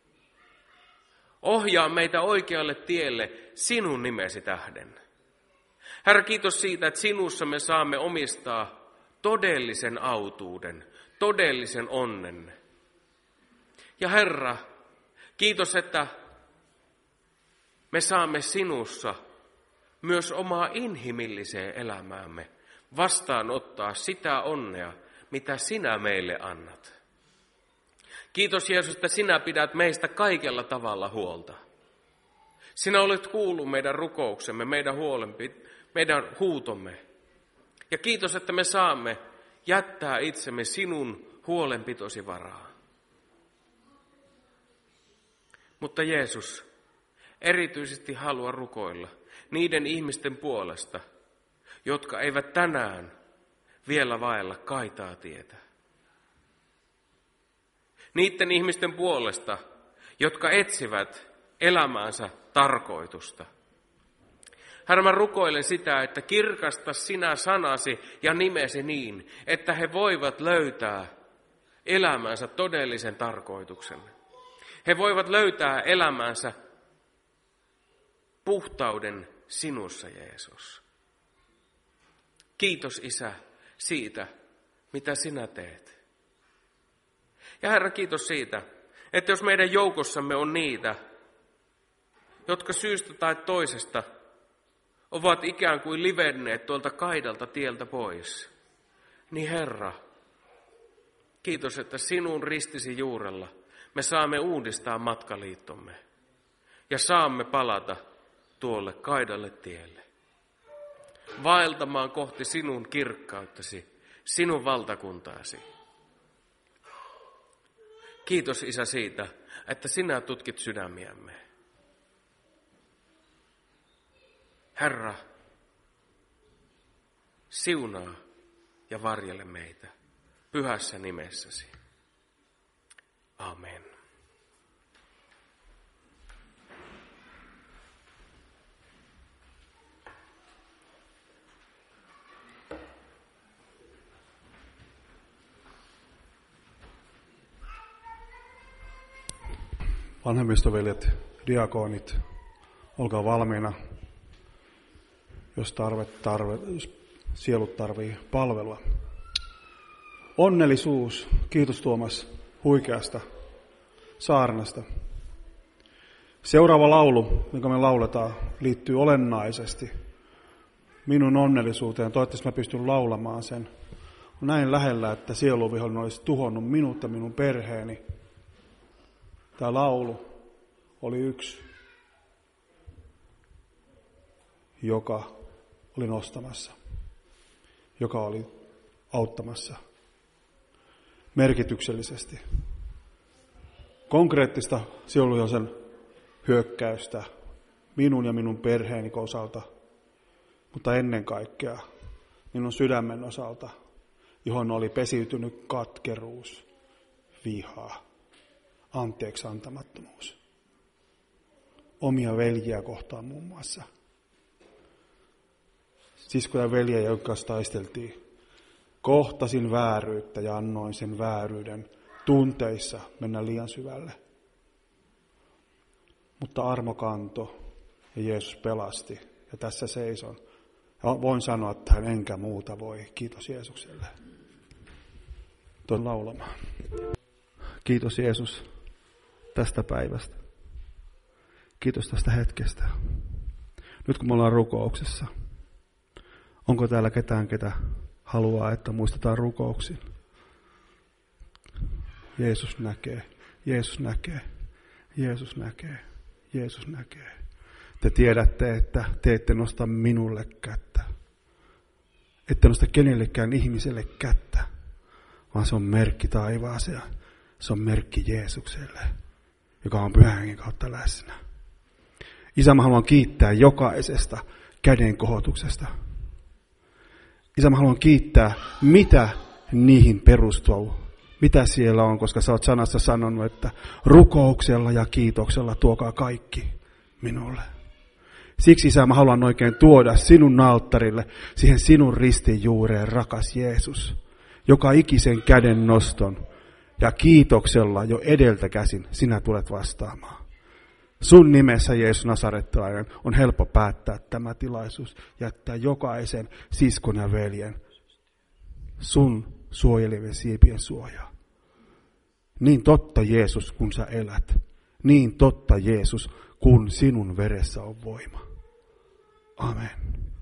Ohjaa meitä oikealle tielle sinun nimesi tähden. Herra, kiitos siitä, että sinussa me saamme omistaa todellisen autuuden, todellisen onnen. Ja Herra, kiitos, että me saamme sinussa myös omaa inhimilliseen elämäämme vastaanottaa sitä onnea, mitä sinä meille annat. Kiitos Jeesus, että sinä pidät meistä kaikella tavalla huolta. Sinä olet kuullut meidän rukouksemme, meidän huutomme. Ja kiitos, että me saamme jättää itsemme sinun huolenpitosi varaan. Mutta Jeesus, erityisesti halua rukoilla niiden ihmisten puolesta, jotka eivät tänään vielä vaella kaitaa tietä. Niiden ihmisten puolesta, jotka etsivät elämäänsä tarkoitusta. Herra, mä rukoilen sitä, että kirkasta sinä sanasi ja nimesi niin, että he voivat löytää elämäänsä todellisen tarkoituksen. He voivat löytää elämäänsä puhtauden sinussa, Jeesus. Kiitos, Isä, siitä, mitä sinä teet. Ja Herra, kiitos siitä, että jos meidän joukossamme on niitä, jotka syystä tai toisesta ovat ikään kuin livenneet tuolta kaidalta tieltä pois, niin Herra, kiitos, että sinun ristisi juurella me saamme uudistaa matkaliittomme ja saamme palata tuolle kaidalle tielle, vaeltamaan kohti sinun kirkkauttasi, sinun valtakuntaasi. Kiitos, Isä, siitä, että sinä tutkit sydämiämme. Herra, siunaa ja varjele meitä pyhässä nimessäsi. Amen. Vanhemmistoveljet, diakonit, olkaa valmiina, jos sielut tarvii palvelua. Onnellisuus, kiitos Tuomas huikeasta saarnasta. Seuraava laulu, jonka me lauletaan, liittyy olennaisesti minun onnellisuuteen. Toivottavasti mä pystyn laulamaan sen. On näin lähellä, että sieluvihollinen olisi tuhonnut minut ja minun perheeni. Tämä laulu oli yksi, joka oli nostamassa, joka oli auttamassa merkityksellisesti. Konkreettista sieluvihollisen hyökkäystä minun ja minun perheeni osalta, mutta ennen kaikkea minun sydämen osalta, johon oli pesiytynyt katkeruus, vihaa, anteeksi antamattomuus. Omia veljiä kohtaan muun muassa. Siskoja ja veljiä, joiden kanssa taisteltiin. Kohtasin vääryyttä ja annoin sen vääryyden tunteissa mennä liian syvälle. Mutta armo kantoi ja Jeesus pelasti. Ja tässä seison. Ja voin sanoa, että hän enkä muuta voi. Kiitos Jeesukselle. Tuon laulamaan. Kiitos Jeesus tästä päivästä. Kiitos tästä hetkestä. Nyt kun me ollaan rukouksessa, onko täällä ketään, ketä haluaa, että muistetaan rukouksin? Jeesus näkee, Jeesus näkee, Jeesus näkee, Jeesus näkee. Te tiedätte, että te ette nosta minulle kättä. Ette nosta kenellekään ihmiselle kättä, vaan se on merkki taivaaseen. Se on merkki Jeesukselle, joka on Pyhän Hengen kautta läsnä. Isä, mä haluan kiittää jokaisesta käden kohotuksesta. Isä, mä haluan kiittää, mitä niihin perustuu, mitä siellä on, koska sä oot sanassa sanonut, että rukouksella ja kiitoksella tuokaa kaikki minulle. Siksi, Isä, mä haluan oikein tuoda sinun alttarille, siihen sinun ristin juureen, rakas Jeesus, joka ikisen käden noston ja kiitoksella jo edeltä käsin sinä tulet vastaamaan. Sun nimessä, Jeesus Nasarettalainen, on helppo päättää tämä tilaisuus, jättää jokaisen siskon ja veljen sun suojelivien siipien suojaa. Niin totta, Jeesus, kun sä elät. Niin totta, Jeesus, kun sinun veressä on voima. Amen.